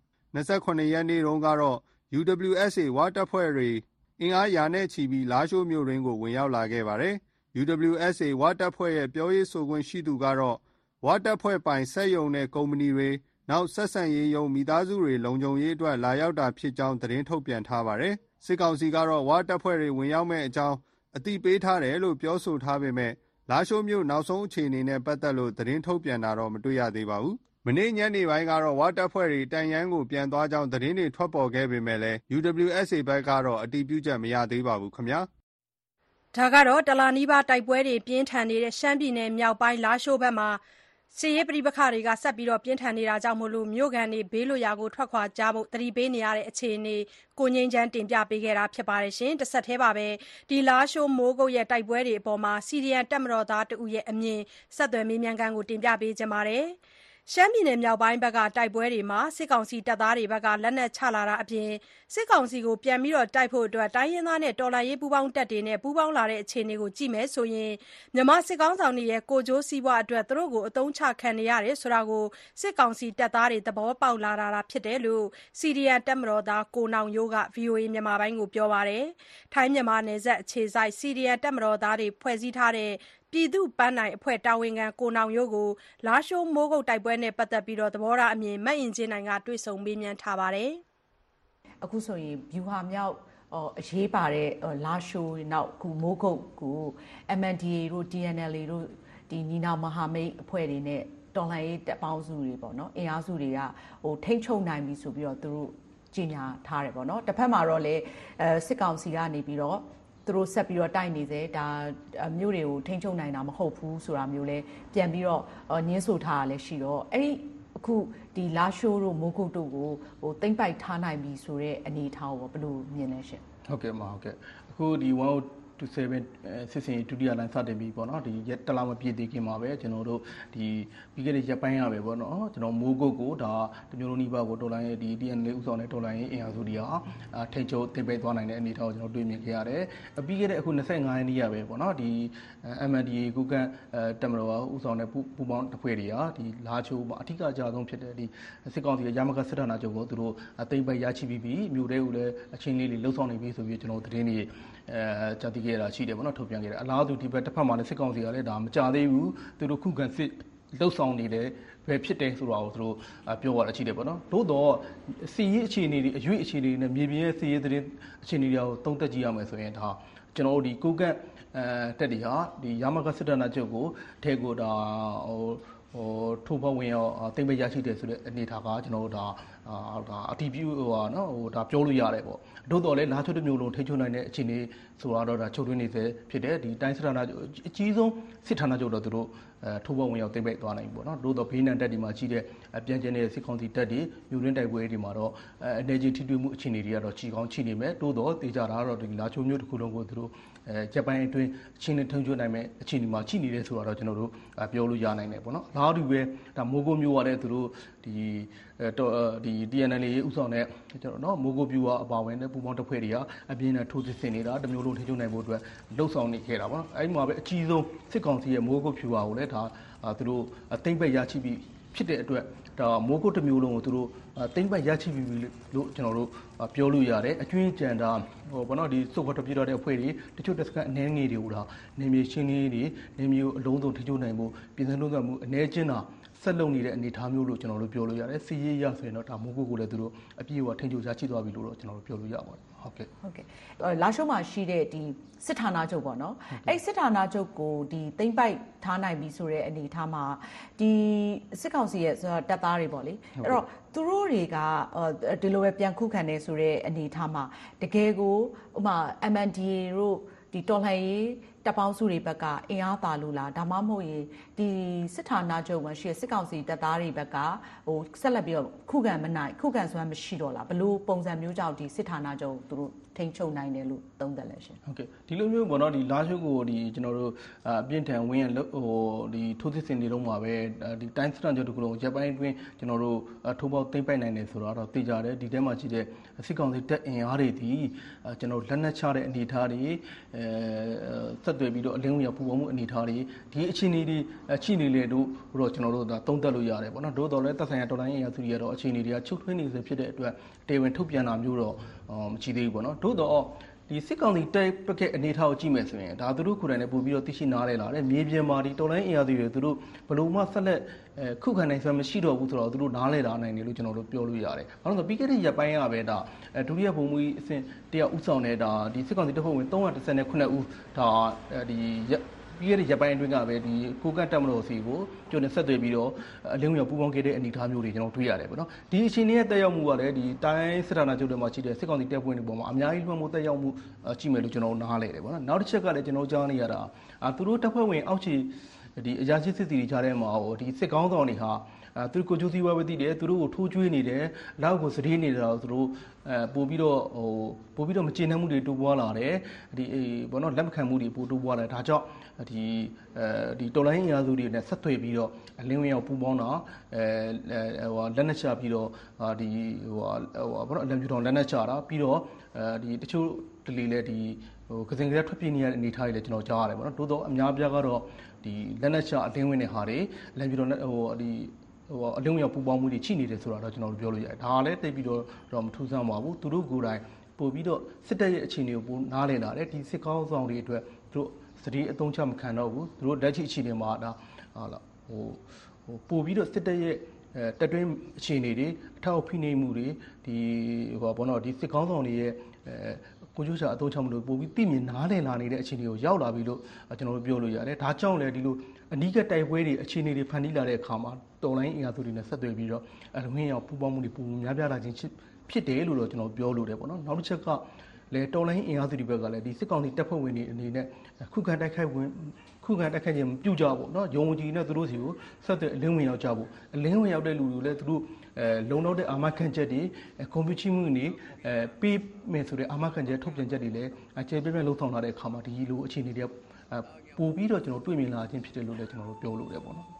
28ရက်နေ့တုန်းကတော့ UWSA ဝါတပ်ဖွဲ့တွေအင်အားရာနဲ့ချီပြီးလားရှိုးမြို့ရင်းကိုဝင်ရောက်လာခဲ့ပါတယ် UWSA ဝါတပ်ဖွဲ့ရဲ့ပြောရေးဆိုခွင့်ရှိသူကတော့ဝါတပ်ဖွဲ့ပိုင်စက်ရုံနဲ့ကုမ္ပဏီတွေနောက်ဆက်ဆံရေးရုံမိသားစုတွေလုံခြုံရေးအတွက်လာရောက်တာဖြစ်ကြောင်းသတင်းထုတ်ပြန်ထားပါတယ်စစ်ကောင်စီကတော့ဝါတပ်ဖွဲ့တွေဝင်ရောက်မဲ့အကြောင်းအသိပေးထားတယ်လို့ပြောဆိုထားပေမဲ့လားရှိုးမြို့နောက်ဆုံးအခြေအနေနဲ့ပတ်သက်လို့သတင်းထုတ်ပြန်တာတော့မတွေ့ရသေးပါဘူး။မနေ့ညနေပိုင်းကတော့ဝါတပ်ဖွဲ့တွေတန်ရန်ကိုပြန်သွားကြောင်းသတင်းတွေထွက်ပေါ်ခဲ့ပေမဲ့လည်း UWSA ဘက်ကတော့အတည်ပြုချက်မရသေးပါဘူးခင်ဗျာ။ဒါကတော့တလာနီးပါးတိုက်ပွဲတွေပြင်းထန်နေတဲ့ရှမ်းပြည်နယ်မြောက်ပိုင်းလားရှိုးဘက်မှာစစ်ရေးပဋိပက္ခတွေကဆက်ပြီးပြင်းထန်နေတာကြောင့်မြို့ခံတွေဘေးလွတ်ရာကိုထွက်ခွာကြဖို့သတိပေးနေရတဲ့အခြေအနေကိုငြိမ်းချမ်းတင်ပြပေးခဲ့တာဖြစ်ပါတယ်။တစ်ဆက်တည်းပါပဲဒီလားရှိုးမိုးကုတ်ရဲ့တိုက်ပွဲတွေအပေါ် CDN တပ်မတော်သားတဦးရဲ့အမြင်ဆက်သွယ်မေးမြန်းခန်းကိုတင်ပြပေးခြင်းပါတယ်။ရှမ်းပြည်နယ်မြောက်ပိုင်းဘက်ကတိုက်ပွဲတွေမှာစစ်ကောင်စီတပ်သားတွေဘက်ကလက်နက်ချလာတာအပြင်စစ်ကောင်စီကိုပြန်ပြီးတိုက်ဖို့အတွက်တိုင်းရင်းသားနဲ့တော်လှန်ရေးပူးပေါင်းတပ်တွေနဲ့ပူးပေါင်းလာတဲ့အခြေအနေကိုကြည့်မယ်ဆိုရင်မြန်မာစစ်ကောင်ဆောင်တွေရဲ့ကိုကြိုးစည်းပွားအတွက်သူတို့ကိုအသုံးချခံနေရတယ်ဆိုတာကိုစစ်ကောင်စီတပ်သားတွေသဘောပေါက်လာတာဖြစ်တယ်လို့ CDN တပ်မတော်သားကိုနောင်ရိုးက VOA မြန်မာပိုင်းကိုပြောပါတယ်။ထိုင်းမြန်မာနယ်စပ်အခြေစိုက် CDN တပ်မတော်သားတွေဖွဲ့စည်းထားတဲ့ပြည်သူ့ပန်းနိုင်အဖွဲ့တာဝန်ခံကိုနောင်ရိုးကိုလားရှိုးမိုးကုတ်တိုက်ပွဲနဲ့ပတ်သက်ပြီးသဘောထားအမြင်မအင်ကြင်းနိုင်ကတွေ့ဆုံမေးမြန်းထားပါတယ်။အခုဆိုရင်ဗျူဟာမြောက်အရေးပါတဲ့လာရှိုးနောက်ခုမိုးကုတ်ကို MNDAA တို့ TNLA တို့ဒီညီနောင်မဟာမိတ်အဖွဲ့တွေနဲ့တော်လှန်ရေးတပ်ပေါင်းစုတွေပေါ့နော်အင်အားစုတွေကထိန်းချုပ်နိုင်ပြီဆိုပြီးတော့သူတို့ကြီးညာထားတယ်ပေါ့နော်တစ်ဖက်မှာတော့လေစစ်ကောင်စီကနေပြီးတော့သူတို့ဆက်ပြီးတော့တိုက်နေစေဒါမြို့တွေကိုထိန်းချုပ်နိုင်တာမဟုတ်ဘူးဆိုတာမျိုးလဲပြန်ပြီးတော့ညှင်းဆိုထားတာလည်းရှိတော့အဲ့ဒီအခုဒီလာရှိုးတို့မိုးကုတ်တို့ကိုတိမ့်ပိုက်ထားနိုင်ပြီဆိုတဲ့အနေအထားကိုဘယ်လိုမြင်လဲရှင်ဟုတ်ကဲ့ဟုတ်ကဲ့အခုဒီ1027စစ်စင်ဒုတိယလိုင်းစတင်ပြီးပေါ့နော်ဒီတလားမပြည့်သေးခင်မှာပဲကျွန်တော်တို့ဒီပြီးခဲ့တဲ့ရက်ပိုင်းရပဲပေါ့နော်ကျွန်တော်မိုးကုတ်ကိုဒါတမျိုးလုံးနှိပါကိုတော်လိုင်းရဲ့ဒီ TNL ဥဆောင်တဲ့တော်လိုင်းရဲ့အင်အားစုတွေဟာထိန်ချုပ်တင်ပိတ်သွားနိုင်တဲ့အနေအထားကိုကျွန်တော်တွေ့မြင်ခဲ့ရတယ်ပြီးခဲ့တဲ့အခု25ရက်နေ့ရပဲပေါ့နော်ဒီ MNDAA ကိုကန့်တပ်မတော်ဥဆောင်တဲ့ပူပေါင်းတပ်ဖွဲ့တွေဟာဒီလာချိုးမှာအထူးအကြဆုံးဖြစ်တဲ့ဒီစစ်ကောင်စီရဲ့ရမကစစ်ဌာနချုပ်ကိုသူတို့တိမ့်ပိတ်ရရှိပြီးမြို့တွေကိုလည်းအချင်းလေးတွေလှုပ်ဆောင်နေပြီဆိုပြီးကျွန်တော်သတင်းတွေကြာတိခဲ့တာရှိတယ်ပေါ့နော်ထုတ်ပြန်ခဲ့တယ်အလားတူဒီဘက်တစ်ဖက်မှာလည်းစစ်ကောင်စီကလည်းဒါမကြသေးဘူးသူတို့ခုခံစစ်လှုပ်ဆောင်နေတယ်ပဲဖြစ်တယ်ဆိုတာကိုသူတို့ပြောရတာရှိတယ်ပေါ့နော်သို့တော့စီရေးအခြေအနေတွေအရွေးအခြေအနေတွေနဲ့မြေပြင်ရဲ့စီရေးသတင်းအခြေအနေတွေကိုသုံးသပ်ကြည့်ရမယ်ဆိုရင်ဒါကျွန်တော်တို့ဒီကိုကန့်တက်တွေဟာဒီရမကစစ်တပ်နာချုပ်ကိုထဲကိုဒါထိုးပေါဝင်ရောတိမ့်ပိတ်ရရှိတယ်ဆိုတဲ့အနေအထားကကျွန်တော်တို့ဒါအတီးပြူနော်ဒါပြောလို့ရတယ်ပေါ့တို့တော်လဲလာချုပ်တစ်မျိုးလုံးထိချုပ်နိုင်တဲ့အခြေအနေဆိုတော့ဒါချုပ်တွင်းနေစေဖြစ်တဲ့ဒီတိုင်းစစ်ဌာနချုပ်အကြီးဆုံးစစ်ဌာနချုပ်တော့သူတို့ထိုးပေါ်ဝင်ရောက်သိမ့်ပိတ်သွားနိုင်ပြီပေါ့နော်တို့တော်ဘေးနံတက်ဒီမှာကြီးတဲ့ပြန်ကျင်းနေတဲ့စစ်ကောင်စီတပ်တွေမြို့ရင်းတိုက်ပွဲတွေမှာတော့အနေကြီးထိတွေ့မှုအခြေအနေတွေကတော့ကြီးကောင်းချိနေမယ်တို့တော်တေချာတာတော့ဒီလာချုပ်မျိုးတစ်ခုလုံးကိုသူတို့ဂျပန်အတွင်းအချင်းနဲ့ထုံချိုးနိုင်မဲ့အခြေအနေမှာချိနေတယ်ဆိုတော့ကျွန်တော်တို့ပြောလို့ရနိုင်တယ်ပေါ့နော်လားတူပဲဒါမိုးကိုမျိုးရတဲ့သူတို့ဒီ TNL ဥဆောင်တဲ့ကျွန်တော်နော်မိုးကိုပြူအပါဝင်တဲ့ပူပေါင်းတပ်ဖွဲ့တွေကအပြင်းနဲ့ထိုးစစ်ဆင်နေတာတမျိုးလုံးထိချုံနိုင်ဖို့အတွက်လှုပ်ဆောင်နေခဲ့တာပေါ့နော်အဲဒီမှာပဲအကြီးဆုံးစစ်ကောင်စီရဲ့မိုးကိုပြူကိုလည်းဒါသူတို့တိမ့်ပိတ်ရချိပြီးဖြစ်တဲ့အတွက်ဒါမိုးကိုတစ်မျိုးလုံးကိုသူတို့တိမ့်ပိတ်ရချိပြီးလို့ကျွန်တော်တို့ပြောလို့ရတယ်အကျွင်းကြံတာဘောနော်ဒီစုပ်ခွတ်ပြတော့တဲ့အဖွဲ့တွေတချို့တက်စကန်အနေငယ်တွေကိုဒါနေမြေရှင်းလေးတွေနေမျိုးအလုံးစုံထိချုံနိုင်ဖို့ပြည်စံလုံးကမှုအနေချင်းတာဆက်လုံနေတဲ့အနေအထားမျိုးလို့ကျွန်တော်တို့ပြောလို့ရတယ်စီရေးရဆိုရင်တော့ဒါမိုးကိုကိုလည်းသူတို့အပြည့်အဝထိန်းချုပ်ချသွားပြီလို့တော့ကျွန်တော်တို့ပြောလို့ရပါတယ်ဟုတ်ကဲ့လာရှုံးမှာရှိတဲ့ဒီစစ်ဌာနချုပ်ပေါ့နော်အဲ့စစ်ဌာနချုပ်ကိုဒီသိမ့်ပိုက်ထားနိုင်ပြီဆိုတဲ့အနေအထားမှာဒီစစ်ကောင်စီရဲ့တပ်သားတွေပေါ့လေအဲ့တော့သူတို့တွေကဒီလိုပဲပြန်ခုခံနေဆိုတဲ့အနေအထားမှာတကယ်ကိုဥမာ MNDAA တို့ဒီတော်လှန်ရေးတပ်ပေါင်းစုတွေဘက်ကအင်အားပါလို့လားဒါမှမဟုတ်ရင်ဒီစစ်ဌာနချုပ်မှာရှိစစ်ကောင်စီတပ်သားတွေဘက်ကဆက်လက်ပြီးတော့ခုခံစွမ်းမရှိတော့လားဘလို့ပုံစံမျိုးကြောင့်ဒီစစ်ဌာနချုပ်သူတို့ထိန်းချုပ်နိုင်တယ်လို့သုံးသပ်လဲရှင်ဟုတ်ကဲ့ဒီလိုမျိုးပေါ့နော်ဒီလာရှုပ်ကိုဒီကျွန်တော်တို့အပြင်းထန်ဝင်းရဒီထိုးစစ်ဆင်နေတော့မှာပဲဒီတိုင်းစစ်ဌာနချုပ်တခုလုံးဂျပန်အတွင်းကျွန်တော်တို့ထိုးပေါက်သိမ့်ပိုက်နိုင်တယ်ဆိုတော့သိကြတယ်ဒီထဲမှာရှိတဲ့စစ်ကောင်စီတပ်အင်အားတွေဒီကျွန်တော်လက်နက်ချတဲ့အနေအထားတွေဆက်သွယ်ပြီးတော့အလင်းဝင်ရပူပေါင်းမှုအနေအထားတွေဒီအခြေအနေတွေချိနေလေတို့တော့ကျွန်တော်တို့သုံးသပ်လို့ရတယ်ပေါ့နော်တို့တော်လဲသက်ဆိုင်ရာတော်လိုင်းအင်အားစုတွေကတော့အခြေအနေတွေကချုပ်ထွေးနေစေဖြစ်တဲ့အတွက်တေဝင်ထုတ်ပြန်တာမျိုးတော့မရှိသေးဘူးပေါ့နော်တို့တော့ဒီစစ်ကောင်စီတိုက်ပကက်အနေထားကိုကြည့်မယ်ဆိုရင်ဒါသူတို့ခုတိုင်နဲ့ပို့ပြီးတော့သိရှိနားလဲလာတယ်မြေပြင်မှာဒီတော်လိုင်းအင်အားစုတွေသူတို့ဘလို့မှဆက်လက်ခုခံနိုင်စွမ်းမရှိတော့ဘူးဆိုတော့သူတို့နားလဲလာနိုင်တယ်လို့ကျွန်တော်တို့ပြောလို့ရတယ်ဘာလို့လဲဆိုပြီးခဲ့တဲ့ရက်ပိုင်းကပဲဒါဒုတိယဘုံမူအဆင့်တရားဥဆောင်နေတာဒီစစ်ကောင်စီတပ်ဖွဲ့ဝင်319ဦးဒါဒီပြီးရတဲ့ရပ်ပိုင်းအတွင်းကပဲဒီကိုကတ်တက်မလို့စီကိုကျိုးနဲ့ဆက်သွယ်ပြီးတော့အလင်းဝင်ပူပေါင်းခဲ့တဲ့အနေအထားမျိုးတွေကျွန်တော်တွေ့ရတယ်ပေါ့နော်ဒီအချိန်ရဲ့တက်ရောက်မှုကလည်းဒီတိုင်းစစ်ဌာနချုပ်တွေမှာရှိတဲ့စစ်ကောင်စီတပ်ဖွဲ့တွေပေါ်မှာအများကြီးလွှမ်းမိုးတက်ရောက်မှုကြည့်မယ်လို့ကျွန်တော်နားလဲတယ်ပေါ့နော်နောက်တစ်ချက်ကလည်းကျွန်တော်ကြားနေရတာသူတို့တပ်ဖွဲ့ဝင်အောက်ခြေဒီအရာရှိစစ်စီတွေကြားထဲမှာဒီစစ်ကောင်းဆောင်တွေဟာသူကိုကျိုးစီးပွားပဲတည်တယ်သူတို့ကိုထိုးကျွေးနေတယ်လောက်ကိုစတေးနေတာသူတို့ပို့ပြီးတော့မကျေနပ်မှုတွေတိုးပွားလာတယ်ဒီဘောနော်လက်မခံမှုတွေပိုတိုးပွားလာတယ်ဒါကြောင့်ဒီတော်လိုင်းအင်အားစုတွေနဲ့ဆက်သွယ်ပြီးတော့အလင်းဝင်ရောက်ပူပေါင်းတာလက်နက်ချပြီးတော့ဒီဘောနော်အလံပြူတော်လက်နက်ချတာပြီးတော့ဒီတချို့တလီလဲဒီကစင်ကရထွက်ပြေးနေရတဲ့အနေအထားတွေလည်းကျွန်တော်ကြားရတယ်ပေါ့နော်တိုးတော့အများပြားကတော့ဒီလက်နက်ချအလင်းဝင်တဲ့ဟာတွေအလံပြူတော်ဒီအလုံးရောက်ပူပေါင်းမှုတွေချိနေတယ်ဆိုတာတော့ကျွန်တော်တို့ပြောလို့ရတယ်ဒါလည်းတိတ်ပြီးတော့မထူးဆန်းပါဘူးသူတို့ကိုယ်တိုင်ပို့ပြီးတော့စစ်တပ်ရဲ့အခြေအနေကိုပိုနားလည်လာတယ်ဒီစစ်ကောင်းဆောင်တွေအတွက်သူတို့စတိအသုံးချမခံတော့ဘူးသူတို့လက်ရှိအခြေအနေမှာဒါပို့ပြီးတော့စစ်တပ်ရဲ့တက်တွင်းအခြေအနေတွေအထောက်အဖိနှိပ်မှုတွေဒီဘောနော်ဒီစစ်ကောင်းဆောင်တွေရဲ့ကိုကျိုးချအသုံးချမှုလို့ပို့ပြီးသိမြင်နားလည်လာနေတဲ့အခြေအနေကိုရောက်လာပြီလို့ကျွန်တော်တို့ပြောလို့ရတယ်ဒါကြောင့်လည်းဒီလိုအနီးကတိုက်ပွဲတွေအခြေအနေတွေဖန်တီးလာတဲ့အခါမှာတော်လိုင်းအင်အားစုတွေနဲ့ဆက်သွယ်ပြီးတော့အလုံးရောက်ပူပေါင်းမှုတွေပုံများပြားလာခြင်းဖြစ်တယ်လို့တော့ကျွန်တော်ပြောလို့တယ်ပေါ့နော်နောက်တစ်ချက်ကလေတော်လိုင်းအင်အားစုတွေဘက်ကလည်းဒီစစ်ကောင်စီတပ်ဖွဲ့ဝင်တွေအနေနဲ့ခုခံတိုက်ခိုက်ခြင်းပြုကြဖို့เนาะရုံကြီးနဲ့သူတို့စီကိုဆက်သွယ်အလင်းဝင်ရောက်ကြဖို့အလင်းဝင်ရောက်တဲ့လူတွေလည်းသူတို့လုံလောက်တဲ့အာမခံချက်တွေကွန်ပျူတာမှုတွေပေးမယ်ဆိုတဲ့အာမခံချက်ထုတ်ပြန်ချက်တွေလည်းအခြေပြပြလှုပ်ဆောင်လာတဲ့အခါမှာဒီလိုအခြေအနေတွေပို့ပြီးတော့ကျွန်တော်တွေ့မြင်လာခြင်းဖြစ်တယ်လို့လည်းကျွန်တော်တို့ပြောလို့ရတယ်ပေါ့နော်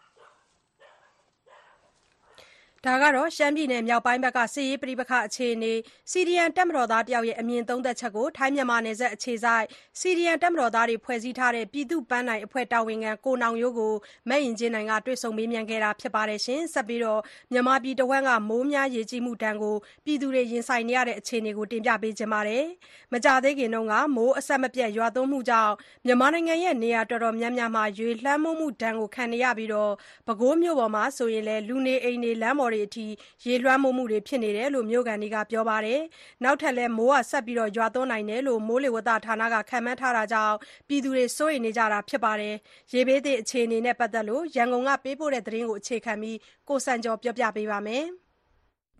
ဒါကတော့ရှမ်းပြည်နယ်မြောက်ပိုင်းဘက်ကစစ်ရေးပဋိပက္ခအခြေအနေ CDN တပ်မတော်သားတယောက်ရဲ့အမြင်သုံးသက်ချက်ကိုထိုင်းမြန်မာနယ်စပ်အခြေစိုက် CDN တပ်မတော်သားတွေဖွဲ့စည်းထားတဲ့ပြည်သူ့ပန်းနိုင်အဖွဲ့တာဝန်ခံကိုနောင်ရိုးကိုမဲ့ရင်ချင်းနိုင်ကတွေ့ဆုံမေးမြန်းခဲ့တာဖြစ်ပါတယ်ရှင်ဆက်ပြီးတော့မြန်မာပြည်တဝန်းကမိုးများရေကြီးမှုတန်းကိုပြည်သူတွေရင်ဆိုင်နေရတဲ့အခြေအနေကိုတင်ပြပေးခြင်းပါတယ်မကြသေးခင်တုန်းကမိုးအဆက်မပြတ်ရွာသွန်းမှုကြောင့်မြန်မာနိုင်ငံရဲ့နေရာတော်တော်များများမှာရွေလွှမ်းမိုးမှုတန်းကိုခံနေရပြီးတော့ပဲခူးမြို့ပေါ်မှာဆိုရင်လည်းလူနေအိမ်တွေလမ်းပေါ်အထိရေလွှမ်းမိုးမှုတွေဖြစ်နေတယ်လို့မြို့ကန်တွေကပြောပါတယ်။နောက်ထပ်လည်းမိုးဆက်ပြီးရွာသွန်းနိုင်တယ်လို့မိုးလေဝသဌာနကခန့်မှန်းထားတာကြောင့်ပြည်သူတွေစိုးရိမ်နေကြတာဖြစ်ပါတယ်။ရေဘေးသင့်အခြေအနေနဲ့ပတ်သက်လို့ရန်ကုန်ကပေးပို့တဲ့သတင်းကိုအခြေခံပြီးကိုစံကျော်ပြောပြပေးပါမယ်။ပဲ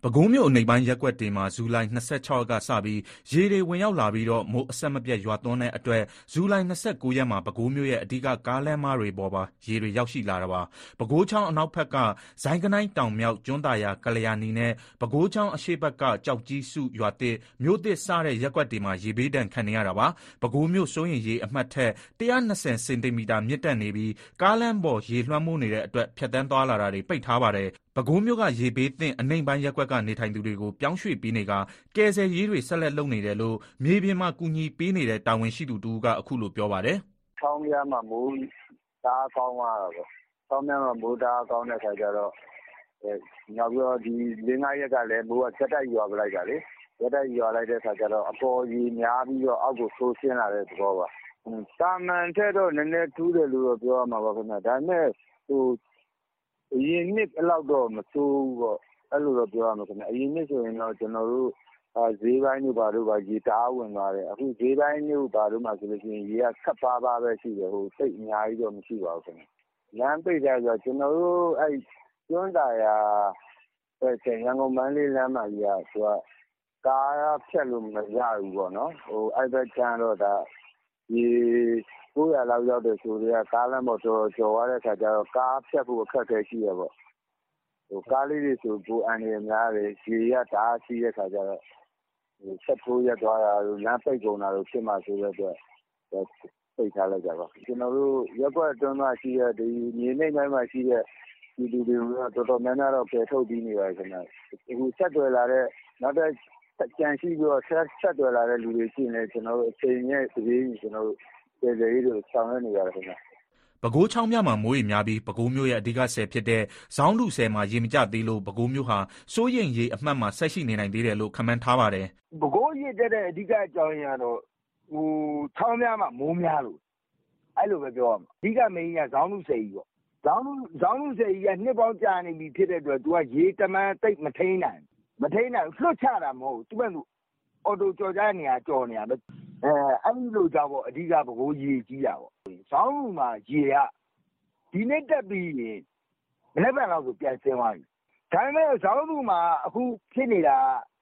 ပဲခူးမြို့အနိမ့်ပိုင်းရပ်ကွက်တွေမှာဇူလိုင်26ရက်ကစပြီးရေတွေဝင်ရောက်လာပြီးတော့မိုးအဆက်မပြတ်ရွာသွန်းတဲ့အတွက်ဇူလိုင်29ရက်မှာပဲခူးမြို့ရဲ့အဓိကကားလမ်းမတွေပေါ်ပါရေတွေရောက်ရှိလာတာပါပဲခူးချောင်းအနောက်ဘက်ကဇိုင်းကနိုင်းတောင်မြောက်ကျွန်းသာယာကလျာဏီနဲ့ပဲခူးချောင်းအရှေ့ဘက်ကကြောက်ကြီးစုရွာတစ်မြို့တစ်စတဲ့ရပ်ကွက်တွေမှာရေဘေးဒဏ်ခံနေရတာပါပဲခူးမြို့စိုးရင်ရေအမှတ်ထက်120စင်တီမီတာမြင့်တက်နေပြီးကားလမ်းပေါ်ရေလွှမ်းမိုးနေတဲ့အတွက်ဖြတ်တန်းသွားလာတာတွေပိတ်ထားပါတယ်ပဲခူးမြို့ကရေဘေးသင့်အနိမ့်ပိုင်းရပ်ကွက်ကနေထိုင်သူတွေကိုပြောင်းရွှေ့ပေးနေကကယ်ဆယ်ရေးတွေဆက်လက်လုပ်နေတယ်လို့မြေပြင်မှာကူညီပေးနေတဲ့တာဝန်ရှိသူတူကအခုလိုပြောပါတယ်။ချောင်းပြားမှာမိုးတအားကောင်းသွားတာပေါ့။ချောင်းပြားမှာမိုးတအားကောင်းတဲ့ခါကျတော့နောက်ပြီးတော့ဒီ5 ရက်ကလည်းမိုးကဆက်တိုက်ရွာပလိုက်တာလေ။ဆက်တိုက်ရွာလိုက်တဲ့ခါကျတော့အပေါ်ရေများပြီးတော့အောက်ကိုဆိုးဆင်းလာတဲ့သဘောပါ။တာမန်ထက်တော့နည်းနည်းထူးတယ်လို့တော့ပြောရမှာပါခင်ဗျာ။ဒါပေမဲ့အရင်နှစ်အဲ့လောက်တော့မဆိုးဘူးပေါ့အဲ့လိုတော့ပြောရမှာခင်ဗျအရင်နှစ်ဆိုရင်တော့ကျွန်တော်တို့ဈေးပိုင်းတို့ဘာတို့ပါရေတအားဝင်သွားတယ်အခုဈေးပိုင်းတို့ဘာတို့မှဆိုလို့ရှိရင်ရေကခပ်ပါးပါးပဲရှိတယ်ဟိုစိတ်အများကြီးတော့မရှိပါဘူးခင်ဗျလမ်းပိတ်ကြဆိုတော့ကျွန်တော်တို့အဲ့ကျွန်းသာယာရန်ကုန်မန္တလေးလမ်းမှာကြီးကသူကကားဖြတ်လို့မရဘူးပေါ့နော်ဟိုအဲ့ဘက်ကျန်တော့ဒါဒီ900လောက်ရောက်တဲ့ဆိုတွေကကားလမ်းပေါ်ကျော်သွားတဲ့ခါကျတော့ကားဖြတ်ဖို့အခက်အခဲရှိရပေါ့ဟိုကားလေးတွေဆိုကိုအန်နေများတယ်ရေရဓာတ်ရှိတဲ့ခါကျတော့ဟိုဆက်ထိုးရသွားတာလို့လမ်းပိတ်ကုန်တာလို့ဖြစ်မှဆိုတဲ့အတွက်ပိတ်ထားလိုက်ကြပါကျွန်တော်တို့ရက်ကွက်အတွင်းမှာရှိတဲ့ဒီမြေနိမ့်ပိုင်းမှာရှိတဲ့ဒီလူတွေတော်တော်များများတော့ပြေထုတ်ပြီးနေပါခင်ဗျအခုဆက်တွယ်လာတဲ့နောက်တဲ့ကြံရှိပြီးတော့ဆက်တွယ်လာတဲ့လူတွေရှိနေကျွန်တော်တို့အချိန်နဲ့တပြေးညီကျွန်တော်တို့ကျေကျေလေးတို့ဆောင်ရနေရတယ်ခင်ဗျပဲခူးချောင်းမြမှာမိုးရေများပြီးပဲခူးမြို့ရဲ့အဓိကဆည်ဖြစ်တဲ့ဇောင်းလူဆည်မှာရေမကျသေးလို့ပဲခူးမြို့ဟာစိုးရိမ်ရေအမှတ်မှာဆက်ရှိနေနိုင်သေးတယ်လို့ခန့်မှန်းထားပါတယ်။ပဲခူးရေတက်တဲ့အဓိကအကြောင်းရင်းကတော့ဟိုချောင်းမြမှာမိုးများလို့အဲ့လိုပဲပြောရမှာ။အဓိကမင်းကြီးကဇောင်းလူဆည်ကြီးပေါ့။ဇောင်းလူဆည်ကြီးကနှစ်ပေါင်းကြာနေပြီဖြစ်တဲ့အတွက်သူကရေတမန်တိတ်မထိန်နိုင်လွတ်ချတာမဟုတ်သူကအော်တိုကြော်ကြနေရကြော်နေရပဲအဲ့လိုကြောင့်ပေါ့အဓိကပဲခူးရေကြီးတာပေါ့။ဇောင်းလူမှာရေကဒီနေ့တက်ပြီးရင်မနေ့ကလောက်ဆိုပြန်ဆင်းသွားပြီဒါပေမဲ့ဇောင်းလူမှာအခုဖြစ်နေတာ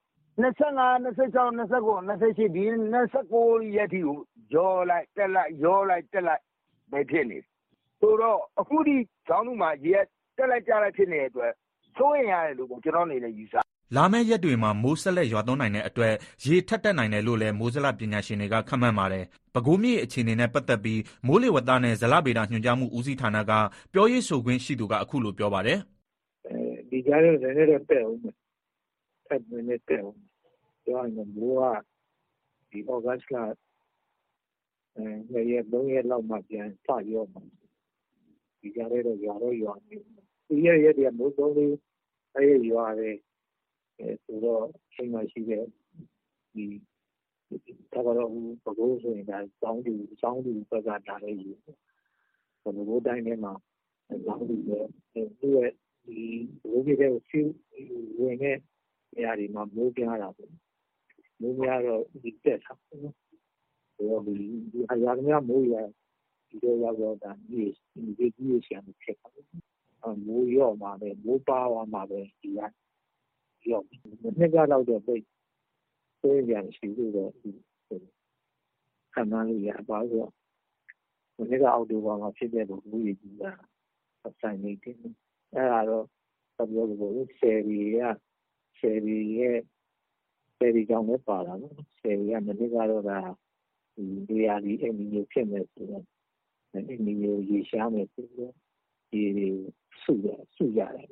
25 26 29 28ဒီ29ရက်ထိကိုရောလိုက်တက်လိုက်ပဲဖြစ်နေဆိုတော့အခုဒီဇောင်းလူမှာရေတက်လိုက်ကြလိုက်ဖြစ်နေတဲ့အတွက်စိုးရင်ရတယ်လို့ကျွန်တော်အနေနဲ့ယူဆလာမယ့်ရက်တွေမှာမိုးဆက်လက်ရွာသွန်းနိုင်တဲ့အတွက်ရေထက်တက်နိုင်တယ်လို့လည်းမိုးဇလပညာရှင်တွေကခန့်မှန်းပါတယ်။ပဲခူးမြို့အခြေအနေနဲ့ပတ်သက်ပြီးမိုးလေဝသနဲ့ဇလဗေဒညွှန်ကြားမှုဦးစီးဌာနကပြောရေးဆိုခွင့်ရှိသူကအခုလိုပြောပါတယ်။ဒီကြားထဲနည်းနည်းတော့တက်အောင်မယ်။တက်နည်းနည်းတက်အောင်။ပြောရင်မိုးကဒီဩဂတ်စ်လ2 ရက် 3 ရက်လောက်မှပြန်စရောမှာ။ဒီကြားထဲတော့ရွာနေ။ဒီရက်တည်းမိုးသုံးလေးအဲ့ရွာတယ်ဆိုတော့ချိန်မှရှိတဲ့ဒီဒါကတော့ပဲခူးဆိုရင်ဒါစောင်းသူဘက်ကဒါလည်းယူပဲခူးတိုင်းထဲမှာစောင်းသူပဲသူ့ရဲ့ဒီဘိုးကြီးတဲ့ဆီဝင်တဲ့နေရာတွေမှာမိုးပြားတာပေါ့မိုးများတော့ဒီတက်တာဆိုတော့ဒီအရာများမိုးရဒီတော့ရောက်တာဒီကြီးရှာနေဖြစ်တာမိုးရောမှာပဲမိုးပါသွားမှာပဲဒီကရောနှစ်ကတော့ပိတ်ဆိုရင်ရှိလို့တော့ခံရလို့ရပါတော့မနေ့ကအောက်တိုဘာမှာဖြစ်တဲ့လူကြီးကြီးတာဆိုင်နေတယ်အဲ့ဒါတော့ပြောလို့ဆယ်ရီကြောင့်လည်းပါတာနော်ဆယ်ရီကမနေ့ကတော့ဒါဒီရာဒီအမီမျိုးဖြစ်နေဆိုတော့အမီမျိုးရေရှားမယ်ဆိုတော့ဒီစုရတယ်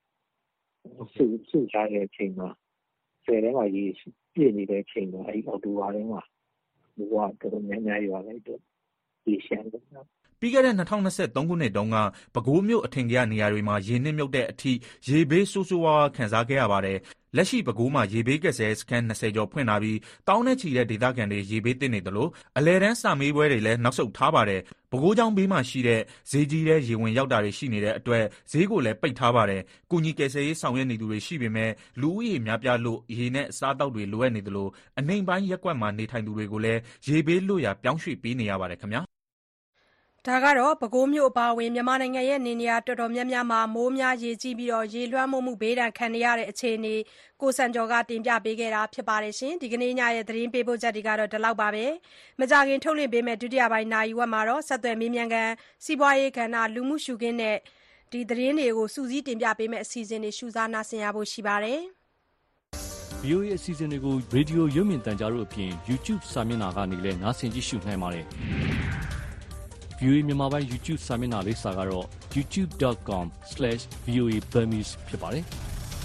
စုထားတဲ့အချိန်မှာဆယ်ထဲမှာရေပြည့်နေတဲ့အချိန်မှာအဲ့အော်တိုဝါထဲမှာဘဝတော်တော်များများရွာလိုက်တော့ရေရှမ်းတယ်ပြီးခဲ့တဲ့2023ခုနှစ်တုန်းကပဲခူးမြို့အထင်ကရနေရာတွေမှာရေနစ်မြုပ်တဲ့အထိရေဘေးဆိုးဝါးခံစားခဲ့ရပါတယ်။လက်ရှိပဲခူးမှာရေဘေးကယ်ဆယ်စခန်း20ကျော်ဖွင့်ထားပြီးတောင်းနဲ့ချီတဲ့ဒေသခံတွေရေဘေးသင့်နေတယ်လို့အလဲတန်းစာမေးပွဲတွေလည်းနောက်ဆုတ်ထားပါတယ်။ပဲခူးကျောင်းဘေးမှာရှိတဲ့ဈေးကြီးတဲ့ရေဝင်ရောက်တာတွေရှိနေတဲ့အတွက်ဈေးကိုလည်းပိတ်ထားပါတယ်။ကုညီကယ်ဆယ်ရေးဆောင်ရွက်နေသူတွေရှိပေမဲ့လူဦးရေများပြားလို့ရေနဲ့အစားအသောက်တွေလိုအပ်နေတယ်လို့အနိမ့်ပိုင်းရက်ကွက်မှာနေထိုင်သူတွေကိုလည်းရေဘေးလွတ်ရာပြောင်းရွှေ့ပေးနေရပါတယ်ခင်ဗျာ။ဒါကတော့ပဲခူးမြို့အပါအဝင်မြန်မာနိုင်ငံရဲ့နေရာတော်တော်များများမှာမိုးများရေကြီးပြီးရေလွှမ်းမိုးမှုဘေးဒဏ်ခံနေရတဲ့အခြေအနေကိုစံကျော်ကတင်ပြပေးခဲ့တာပါဒီကနေ့ညရဲ့သတင်းပေးပို့ချက်တွေကတော့ဒီလောက်ပါပဲမကြခင်ထုတ်လွှင့်ပေးမယ့်ဒုတိယပိုင်းနာရီဝက်မှာတော့ဆက်သွယ်မေးမြန်းခန်းစီးပွားရေးကဏ္ဍလူမှုရှုခင်းနဲ့ဒီသတင်းတွေကိုစူးစီးတင်ပြပေးမယ့်အစီအစဉ်တွေရှုစားနာဆင်ရဖို့ရှိပါတယ် VOA အစီအစဉ်တွေကိုရေဒီယိုရုပ်မြင်သံကြားတို့အပြင် YouTube စာမျက်နှာကနေလည်းနားဆင်ကြည့်ရှုနိုင်ပါတယ်။ VOA မြန်မာပိုင်း YouTube စာမျက်နှာလိပ်စာကတော့ youtube.com/voaburmese ဖြစ်ပါတယ်။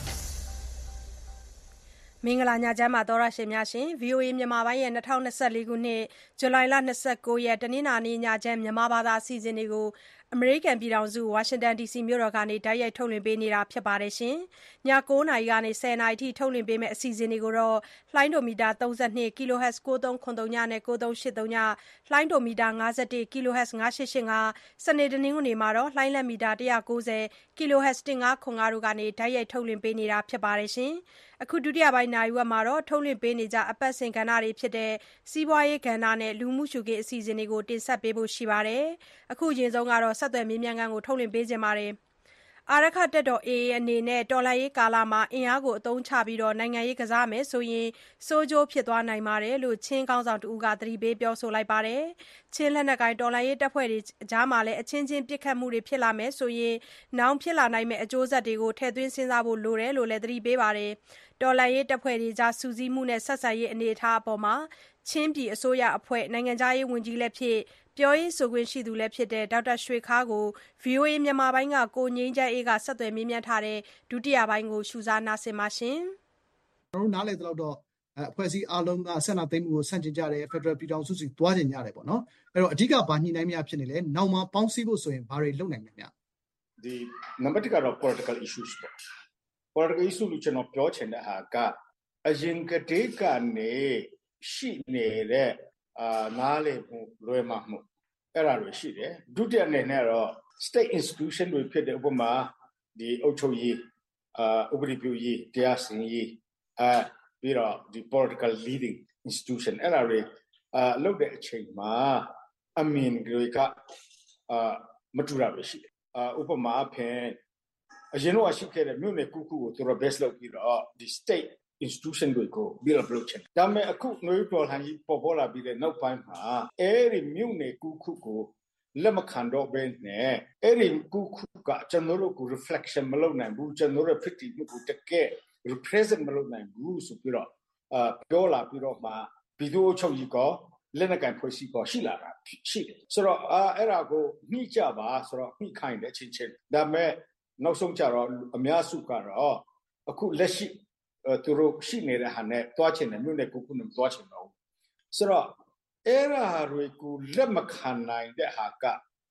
မင်္ဂလာညချမ်းပါသောရရှင်များရှင် VOA မြန်မာပိုင်းရဲ့2024ခုနှစ်ဇူလိုင်လ29ရက်တနင်္လာနေ့ညချမ်းမြန်မာဘာသာအစီအစဉ်တွေကိုအမေရိကန်ပြည်ထောင်စုဝါရှင်တန် DC မြို့တော်ကနေတိုက်ရိုက်ထုတ်လွှင့်ပေးနေတာဖြစ်ပါတယ်ရှင်။ည9:00နာရီကနေ10:00နာရီထိထုတ်လွှင့်ပေးမယ့်အစီအစဉ်တွေကိုတော့လှိုင်းဒိုမီတာ32 kHz 9303နဲ့9383လှိုင်းဒိုမီတာ51 kHz 9885စနေတနင်္ဂနွေမှာတော့လှိုင်းလက်မီတာ190 kHz 1505တို့ကနေတိုက်ရိုက်ထုတ်လွှင့်ပေးနေတာဖြစ်ပါတယ်ရှင်။အခုဒုတိယပိုင်းနာရီဝက်မှာတော့ထုတ်လွှင့်ပေးနေကြအပတ်စဉ်ကဏ္ဍတွေဖြစ်တဲ့စီးပွားရေးကဏ္ဍနဲ့လူမှုရှုခင်းအစီအစဉ်တွေကိုတင်ဆက်ပေးဖို့ရှိပါတယ်။အခုအရင်ဆုံးကတော့ဆက်သွယ်မေးမြန်းခန်းကိုထုတ်လွှင့်ပေးခြင်းပါတယ်။အာရခတက်တော် AA အနေနဲ့တော်လှန်ရေးကာလမှာအင်အားကိုအသုံးချပြီးနိုင်ငံရေးကစားမယ်ဆိုရင်စိုးကျိုးဖြစ်သွားနိုင်ပါတယ်လို့ချင်းကောင်းဆောင်တဦးကသတိပေးပြောဆိုလိုက်ပါတယ်။ချင်းလက်နက်ကိုင်တော်လှန်ရေးတပ်ဖွဲ့တွေကြားမှာလည်းအချင်းချင်းပစ်ခတ်မှုတွေဖြစ်လာမယ်ဆိုရင်နောင်ဖြစ်လာနိုင်မယ့်အကျိုးဆက်တွေကိုထည့်သွင်းစဉ်းစားဖို့လိုတယ်လို့လည်းသတိပေးပါတယ်။တော်လှန်ရေးတပ်ဖွဲ့တွေကြားစူးစီးမှုနဲ့ဆက်ဆံရေးအနေအထားအပေါ်မှာချင်းပြည်အစိုးရအဖွဲ့နိုင်ငံခြားရေးဝန်ကြီးလည်းဖြစ်ပြောရေးဆိုခွင့်ရှိသူလည်းဖြစ်တဲ့ဒေါက်တာရွှေခါးကို VOA မြန်မာပိုင်းကကိုငိမ့်ချမ်းအေးကဆက်သွယ်မေးမြန်းထားတဲ့ဒုတိယပိုင်းကိုရှုစားနာဆင်ပါရှင်။ကျွန်တော်တို့နားလည်သလောက်တော့အဖွဲ့အစည်းအားလုံးကဆက်နာသိမ်းမှုကိုဆန့်ကျင်ကြတယ်ဖက်ဒရယ်ပြည်ထောင်စုစီသွားကျင်ကြတယ်ပေါ့နော်။အဲ့တော့အဓိကဘာညှိနှိုင်းများဖြစ်နေလဲနောက်မှပေါင်းစည်းဖို့ဆိုရင်ဘာတွေလုပ်နိုင်မလဲ။ဒီနံပါတ်1ကတော့ political issues ပေါ့ political issue လို့ကျွန်တော်ပြောချင်တဲ့ဟာကအရင်ကတည်းကနေရှိနေတဲ့နားလည်မှုလွယ်မှာမှုအဲ့ဒါတွေရှိတယ်ဒုတိယအနေနဲ့တော့ state institution တွေဖြစ်တဲ့ဥပမာဒီအုပ်ချုပ်ရေးဥပဒေပြုရေးတရားစီရင်ရေးပြီးတော့ဒီ political leading institution အဲ့ဒါတွေလုပ်တဲ့အချိန်မှာအမြင်တွေကမတူတာပဲရှိတယ်ဥပမာအဖြစ်အရင်တော့ရှိခဲ့တဲ့မြို့နယ်ကုခုကိုသူတို့ base လုပ်ပြီးတော့ဒီ state institution တွေကို build လုပ်ချင်ဒါပေမဲ့အခုနှွေးတော်လှန်ရေးပေါ်လာပြီးတဲ့နောက်ပိုင်းမှာအဲ့ဒီမြို့နယ်ကုခုကိုလက်မခံတော့ဘဲနဲ့အဲ့ဒီကုခုကကျွန်တော်တို့ကို reflection မလုပ်နိုင်ဘူးကျွန်တော်တို့ effective ကိုတကယ် represent မလုပ်နိုင်ဘူးဆိုပြီးတော့ပြောလာပြီးတော့မှပြည်သူ့အချုပ်ကြီးကလက်နက်ကန်ဖွဲ့စည်းပေါ်ရှိလာတာရှိတယ်ဆိုတော့အဲ့ဒါကိုညှိကြပါဆိုတော့ညှိခိုင်းတယ်ချင်းချင်းဒါပေမဲ့နောက်ဆုံးကြတော့အများစုကတော့အခုလက်ရှိသူတို့ရှိနေတဲ့ဟာနဲ့တွားချင်တယ်မြို့နယ်ကုခုနဲ့တွားချင်တော့ဆိုတော့အဲ့ဒါတွေကိုလက်မခံနိုင်တဲ့ဟာက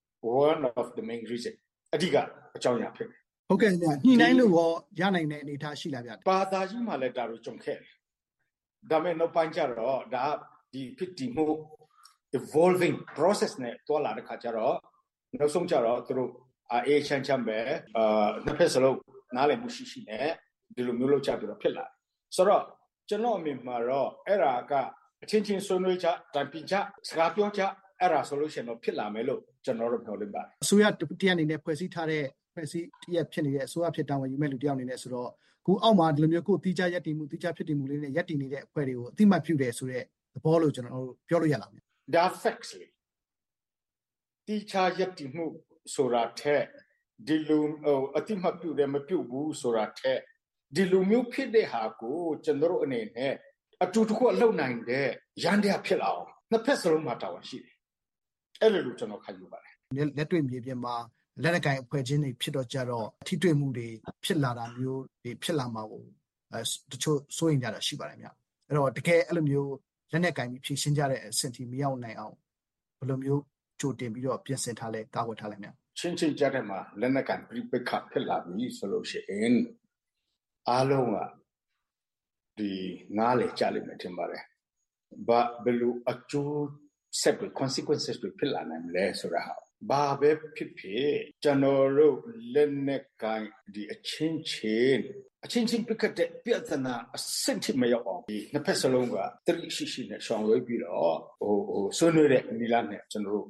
one of the main reason အဓိကအကြောင်းအရာဖြစ်တယ်ဟုတ်ကဲ့ညှိနှိုင်းလို့ရနိုင်တဲ့အနေအထားရှိလားဗျဘာသာကြီးမှလည်းဒါတွေကြုံခဲ့တယ်ဒါပေမဲ့နောက်ပိုင်းကျတော့ဒါဒီဖြစ်တည်မှု evolving process နဲ့တွားလာတဲ့ခါကျတော့နောက်ဆုံးကျတော့သူတို့အေးချမ်းချမ်းပဲနှစ်ဖက်စလုံးနားလည်မှုရှိနဲ့ဒီလိုမျိုးလုပ်ချပြီးတော့ဖြစ်လာဆိုတော့ကျွန်တော်အမြင်မှာတော့အဲ့ဒါကအချင်းချင်းဆွေးနွေးကြတိုင်ပင်ကြစကားပြောကြအဲ့ဒါဆိုလို့ရှိရင်တော့ဖြစ်လာမယ်လို့ကျွန်တော်တို့ပြောလို့ပါတယ်အစိုးရတရက်အနေနဲ့ဖွဲ့စည်းထားတဲ့ဖွဲ့စည်းတရက်ဖြစ်နေတဲ့အစိုးရဖြစ်တာဝန်ယူမဲ့လူတယောက်အနေနဲ့ဆိုတော့ခုအောက်မှာဒီလိုမျိုးကိုတိကျရက်တည်မှုတိကျဖြစ်တည်မှုလေးနဲ့ရက်တည်နေတဲ့အဖွဲ့တွေကိုအတိမတ်ပြုတယ်ဆိုတဲ့သဘောလို့ကျွန်တော်တို့ပြောလို့ရလားဒါ facts လေတိကျရက်တည်မှုဆိုတာတဲ့ဒီလိုအတိမတ်ပြုတယ်မပြုဘူးဆိုတာတဲ့ဒီလိုမျိုးဖြစ်တဲ့ဟာကိုကျွန်တော်တို့အနေနဲ့အတူတကွအလုပ်နိုင်တဲ့ရန်တရားဖြစ်လာအောင်နှစ်ဖက်စလုံးမှာတာဝန်ရှိတယ်အဲ့လိုကျွန်တော်ခံယူပါတယ်လက်တွေ့မြေပြင်မှာလက်နက်ကိုင်အဖွဲ့ချင်းတွေဖြစ်တော့ကြတော့ထိတွေ့မှုတွေဖြစ်လာတာမျိုးတွေဖြစ်လာမှာကိုတချို့စိုးရင်ကြတာရှိပါတယ်ဗျအဲ့တော့တကယ်အဲ့လိုမျိုးလက်နက်ကိုင်ပြီးဖြည့်ရှင်းကြတဲ့အဆင့်ထိမရောက်နိုင်အောင်ဘယ်လိုမျိုးကြိုတင်ပြီးတော့ပြင်ဆင်ထားလဲကာကွယ်ထားလဲဗျချင်းချင်းကြတဲ့မှာလက်နက်ကိုင်ပြိပခဖြစ်လာပြီဆိုလို့ရှိရင်အားလုံးကဒီနားလေကြလိမ့်မယ်ထင်ပါတယ်ဘယ်လိုအကျိုးဆက်တွေ consequences တွေဖြစ်လာနိုင်မလဲဆိုတာဟာဘာပဲဖြစ်ဖြစ်ကျွန်တော်တို့လက်နက်ကိုင်ဒီအချင်းချင်းပြတ်တဲ့ပြဿနာအဆင့်ထိမရောက်အောင်ဒီနှစ်ဖက်စလုံးကတရိရှိနဲ့ရှောင်လွှဲပြီးတော့ဆွေးနွေးတဲ့နီလာနဲ့ကျွန်တော်တို့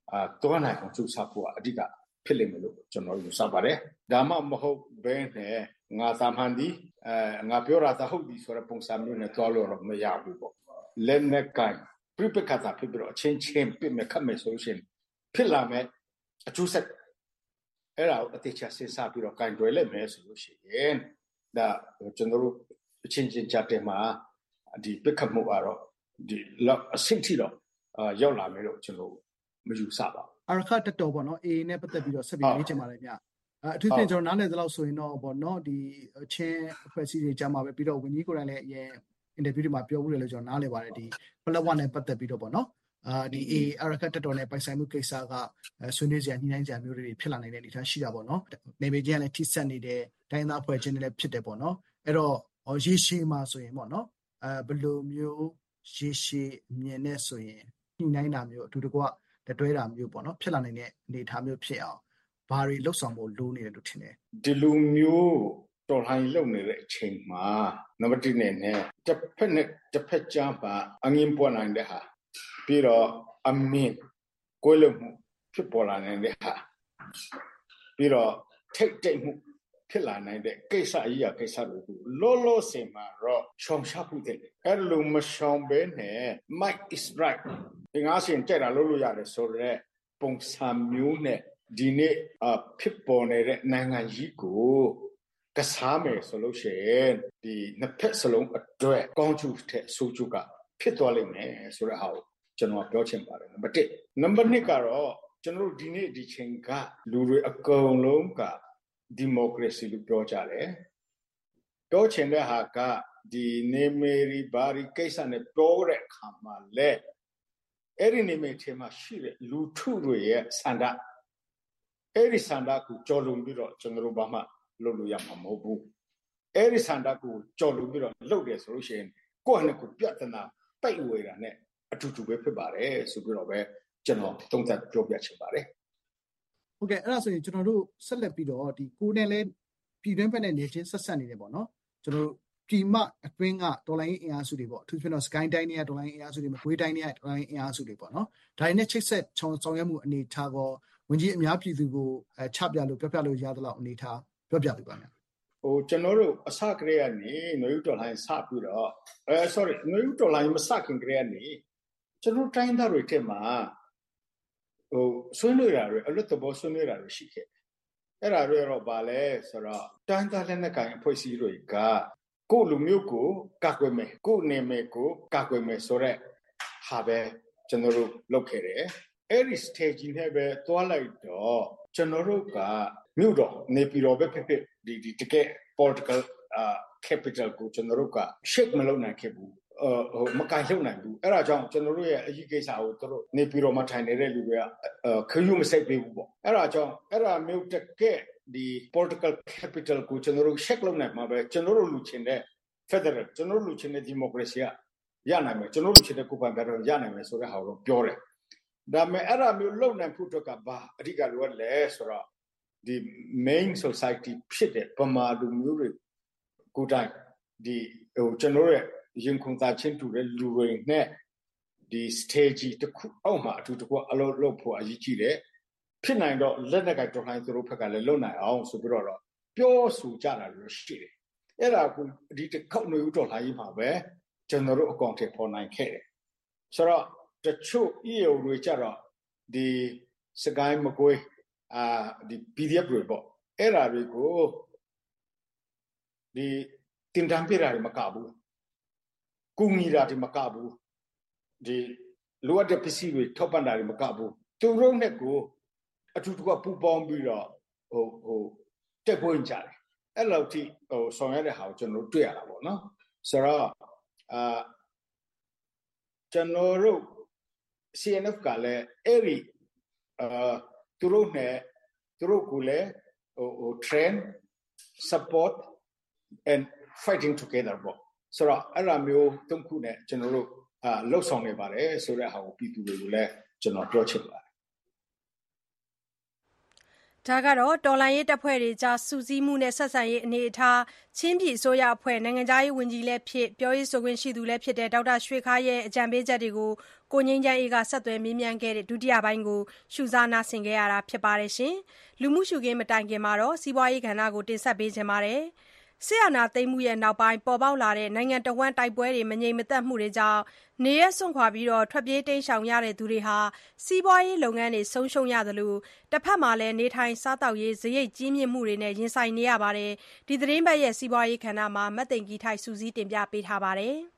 သွားနိုင်အောင်ကြိုးစားဖို့ကအဓိကဖြစ်လိမ့်မယ်လို့ကျွန်တော်ယူဆပါတယ်ဒါမှမဟုတ်ဘဲနဲ့ငါသာမှန်သည်ငါပြောတာသာဟုတ်ပြီဆိုတဲ့ပုံစံမျိုးနဲ့သွားလို့တော့မရဘူးပေါ့လက်နဲ့ကိုင်ပြပခါတာဖြစ်ပြီးတော့အချင်းချင်းပြမယ်ခတ်မယ်ဆိုလို့ရှိရင်ဖြစ်လာမယ်အကျိုးဆက်အဲ့ဒါကိုအသေးချာစဉ်းစားပြီးတော့ကင်တွယ်လိုက်မယ်ဆိုလို့ရှိရင်ဒါကျွန်တော်တို့အချင်းချင်းကြားထဲမှာဒီပြခတ်မှုကတော့ဒီလောက်အဆင့်ထိတော့ရောက်လာမယ်လို့ကျွန်တော်မယူဆပါဘူးအာရခတက်တော်ပေါ့နော် AA နဲ့ပတ်သက်ပြီးတော့ဆက်ပြီးလေ့ကျင့်ပါတယ်ဗျအထူးဖြင့်ကျွန်တော်နားလည်သလောက်ဆိုရင်တော့ပေါ့နော်ဒီချင်းအဖွဲ့အစည်းတွေကြားမှာပဲပြီးတော့ဝန်ကြီးကိုယ်တိုင်လည်းအရင်အင်တာဗျူးတွေမှာပြောမှုတယ်လို့ကျွန်တော်နားလည်ပါတယ်ဒီပလက်ဝနဲ့ပတ်သက်ပြီးတော့ပေါ့နော်ဒီ AA အာရခတက်တော်နဲ့ပိုင်ဆိုင်မှုကိစ္စကဆွေးနွေးစရာညှိနှိုင်းစရာမျိုးတွေဖြစ်လာနိုင်တဲ့အနေအထားရှိတာပေါ့နော်နေပေချင်းကလည်းထိစပ်နေတဲ့တိုင်းသားအဖွဲ့ချင်းတွေလည်းဖြစ်တယ်ပေါ့နော်အဲ့တော့ရေရှည်မှာဆိုရင်ပေါ့နော်ဘယ်လိုမျိုးရေရှည်မြင်နေဆိုရင်ညှိနှိုင်းတာမျိုးအတူတကွတွဲတာမျိုးပေါ့နော်ဖြစ်လာနိုင်တဲ့အနေအထားမျိုးဖြစ်အောင်ဘာတွေလှုပ်ဆောင်ဖို့လိုနေတယ်လို့ထင်တယ်ဒီလိုမျိုးတော်လှန်ရေးလုပ်နေတဲ့အချိန်မှာနံပါတ်1နဲ့တစ်ဖက်နဲ့တစ်ဖက်ကြားမှာအငင်းပွားနိုင်တဲ့ဟာပြီးတော့အမင်းကိုယ်လုံးမှုဖြစ်ပေါ်လာနိုင်တဲ့ဟာပြီးတော့ထိတ်တိတ်မှုဖြစ်လာနိုင်တဲ့ကိစ္စအရာကိစ္စတွေကိုလောလောဆယ်မှာတော့ရှောင်ရှားဖို့တဲ့အဲ့လိုမရှောင်ဘဲနဲ့ Mike is right ဒီငါရှင်ကြက်တာလို့ရတယ်ဆိုတော့ပုံစံမျိုးနဲ့ဒီနေ့ဖြစ်ပေါ်နေတဲ့နိုင်ငံကြီးကိုကစားမယ်ဆိုလို့ရှိရင်ဒီနှစ်ဖက်စလုံးအတွက်ကောင်းကျိုးတဲ့ဆိုးကျိုးကဖြစ်သွားလိမ့်မယ်ဆိုတဲ့ဟာကိုကျွန်တော်ပြောချင်ပါတယ်နံပါတ်1နံပါတ်2ကတော့ကျွန်တော်တို့ဒီနေ့ဒီချိန်ကလူတွေအကုန်လုံးကဒီမိုကရေစီလို့ပြောကြတယ်ပြောချင်တဲ့ဟာကဒီနေမေရီဘာရီကိစ္စနဲ့ပြောတဲ့အခါမှာလဲအဲ့ဒီနေမေထဲမှာရှိတဲ့လူထုတွေရဲ့ဆန္ဒအဲ့ဒီဆန္ဒကိုကြော်လွန်ပြီးတော့ကျွန်တော်တို့ဘာမှလုပ်လို့ရမှာမဟုတ်ဘူးအဲ့ဒီဆန္ဒကိုကြော်လွန်ပြီးတော့လုပ်တယ်ဆိုလို့ရှိရင်ကိုယ့်အနေကိုပြဿနာပိတ်ဝေတာနဲ့အတူတူပဲဖြစ်ပါတယ်ဆိုပြီးတော့ပဲကျွန်တော်သုံးသပ်ပြောပြချင်ပါတယ်ဟုတ်ကဲ့အဲ့ဒါဆိုရင်ကျွန်တော်တို့ဆက်လက်ပြီးတော့ဒီကိုယ်နဲ့လဲပြည်တွင်းဘက်နဲ့နေချင်းဆက်ဆက်နေတယ်ပေါ့နော်ကျွန်တော်တို့ပြည်မအတွင်းကဒေါ်လာရင်းအင်အားစုတွေပေါ့အထူးဖြင့်တော့ Sky တိုင်းတွေကဒေါ်လာရင်းအင်အားစုတွေမကွေးတိုင်းတွေကဒေါ်လာရင်းအင်အားစုတွေပေါ့နော်ဒါတွေနဲ့ချိတ်ဆက်ဆောင်ရွက်မှုအနေထားကောဝင်ကြီးအများပြည်သူကိုချပြလို့ပြောပြလို့ရသလောက်အနေထားပြောပြပေးပါမယ်ကျွန်တော်တို့အစကတည်းကနေနွေဦးဒေါ်လာရင်းစပြီးတော့sorry နွေဦးဒေါ်လာရင်းမစခင်ကတည်းကနေကျွန်တော်တိုင်းသားတွေထဲမှာဆွေးနွေးတာတွေအလွတ်သဘောဆွေးနွေးတာတွေရှိခဲ့အဲ့ဒါတွေတော့ဗာလဲဆိုတော့တိုင်းသားလက်နက်ကိုင်အဖွဲ့အစည်းတွေကကိုလူမျိုးကိုကာကွယ်မယ်ကိုနေမယ်ကိုကာကွယ်မယ်ဆိုတော့ဟာပဲကျွန်တော်တို့လုပ်ခဲ့တယ်အဲ့ဒီ stage နဲ့ပဲတွားလိုက်တော့ကျွန်တော်တို့ကမြို့တော်နေပြည်တော်ပဲဖြစ်ဖြစ်ဒီတကယ် political capital ကိုကျွန်တော်တို့က shake မလုပ်နိုင်ခဲ့ဘူးမကင်လုံနိုင်ဘူးအဲ့ဒါကြောင့်ကျွန်တော်တို့ရဲ့အကြီးကိစ္စကိုတို့နေပြည်တော်မှာထိုင်နေတဲ့လူတွေကခရူးမစိတ်ပေးဘူးပေါ့အဲ့ဒါကြောင့်အဲ့ဒါမျိုးတကယ်ဒီ political capital ကိုကျွန်တော်တို့ shake လုပ်နိုင်မှာပဲကျွန်တော်တို့လူချင်းတဲ့ federal ကျွန်တော်တို့လူချင်းတဲ့ democracy ရနိုင်မယ်ကျွန်တော်တို့လူချင်းတဲ့ကိုယ်ပိုင်ဘက်တော့ရနိုင်မယ်ဆိုတဲ့ဟာကိုပြောတယ်ဒါပေမဲ့အဲ့ဒါမျိုးလုပ်နိုင်ဖို့အတွက်ကဘာအဓိကလိုအပ်လဲဆိုတော့ဒီ main society ဖြစ်တဲ့ပမာလူမျိုးတွေကိုယ်တိုင်ဒီကျွန်တော်ရဲ့ရင်ခုန်သားချင်းတူတဲ့လူတွေနဲ့ဒီ stage တစ်ခုအောက်မှာအတူတကွအလုပ်ဖို့အရေးကြီးတယ်ဖြစ်နိုင်တော့လက်နက်ကတော်လှန်သူတို့ဘက်ကလည်းလုံနိုင်အောင်ဆိုပြီးတော့ပြောဆိုကြတာလို့ရှိတယ်အဲ့ဒါကိုဒီတစ်ခေါက်နေဦးတော်လှန်ရေးမှာပဲကျွန်တော်တို့အကောင့်ထဲပေါ်နိုင်ခဲ့တယ်ဆိုတော့တချို့ EO တွေကြတော့ဒီစကိုင်းမကွေးဒီ PDF တွေပေါ့အဲ့ဒါတွေကိုဒီတင်တန်းပြတာတွေမကဘူးကူညီတာတွေမကဘူးဒီလိုအပ်တဲ့ပစ္စည်းတွေထောက်ပံ့တာတွေမကဘူးသူတို့နဲ့ကိုအထူးတကွပူပေါင်းပြီးတော့တက်ပွင့်ကြတယ်အဲ့လောက်ထိဆောင်ရတဲ့ဟာကိုကျွန်တော်တို့တွေ့ရတာပေါ့နော်ဆိုတော့ကျွန်တော်တို့ CNF ကလည်းအဲ့ဒီသူတို့နဲ့သူတို့ကိုလည်းtrain support and fighting together ပေါ့ဆိုတော့အဲ့လိုမျိုးသုံးခုနဲ့ကျွန်တော်တို့လှုပ်ဆောင်နေပါတယ်ဆိုတဲ့ဟာကိုပြည်သူတွေကိုလည်းကျွန်တော်ပြောချင်ပါတယ်ဒါကတော့တော်လှန်ရေးတပ်ဖွဲ့တွေကြားစုစည်းမှုနဲ့ဆက်ဆံရေးအနေအထားချင်းပြည်အစိုးရအဖွဲ့နိုင်ငံခြားရေးဝန်ကြီးလည်းဖြစ်ပြောရေးဆိုခွင့်ရှိသူလည်းဖြစ်တဲ့ဒေါက်တာရွှေခါရဲ့အကြံပေးချက်တွေကိုကိုငြိမ်းချမ်းအေးကဆက်သွယ်မေးမြန်းခဲ့တဲ့ဒုတိယပိုင်းကိုရှုစားနာဆင်ခဲ့ရတာဖြစ်ပါတယ်။လူမှုရှုခင်းမတိုင်ခင်မှာစီးပွားရေးကဏ္ဍကိုတင်ဆက်ပေးချင်ပါတယ်။စစ်အာဏာသိမ်းမှုနောက်ပိုင်းပေါ်ပေါက်လာတဲ့နိုင်ငံတဝန်းတိုက်ပွဲတွေမငြိမ်မသက်မှုတွေကြောင့်နေရပ်စွန့်ခွာထွက်ပြေးတိမ်းရှောင်ရသူတွေဟာစီးပွားရေးလုပ်ငန်းတွေဆုံးရှုံးရသလိုတစ်ဖက်မှာလည်းနေထိုင်စားသောက်ရေးစရိတ်ကြီးမြင့်မှုတွေနဲ့ရင်ဆိုင်နေရပါတယ်။ဒီသတင်းပတ်ရဲ့စီးပွားရေးကဏ္ဍမှာမသိင်္ဂီထိုက်စုစည်းတင်ပြပေးထားပါတယ်။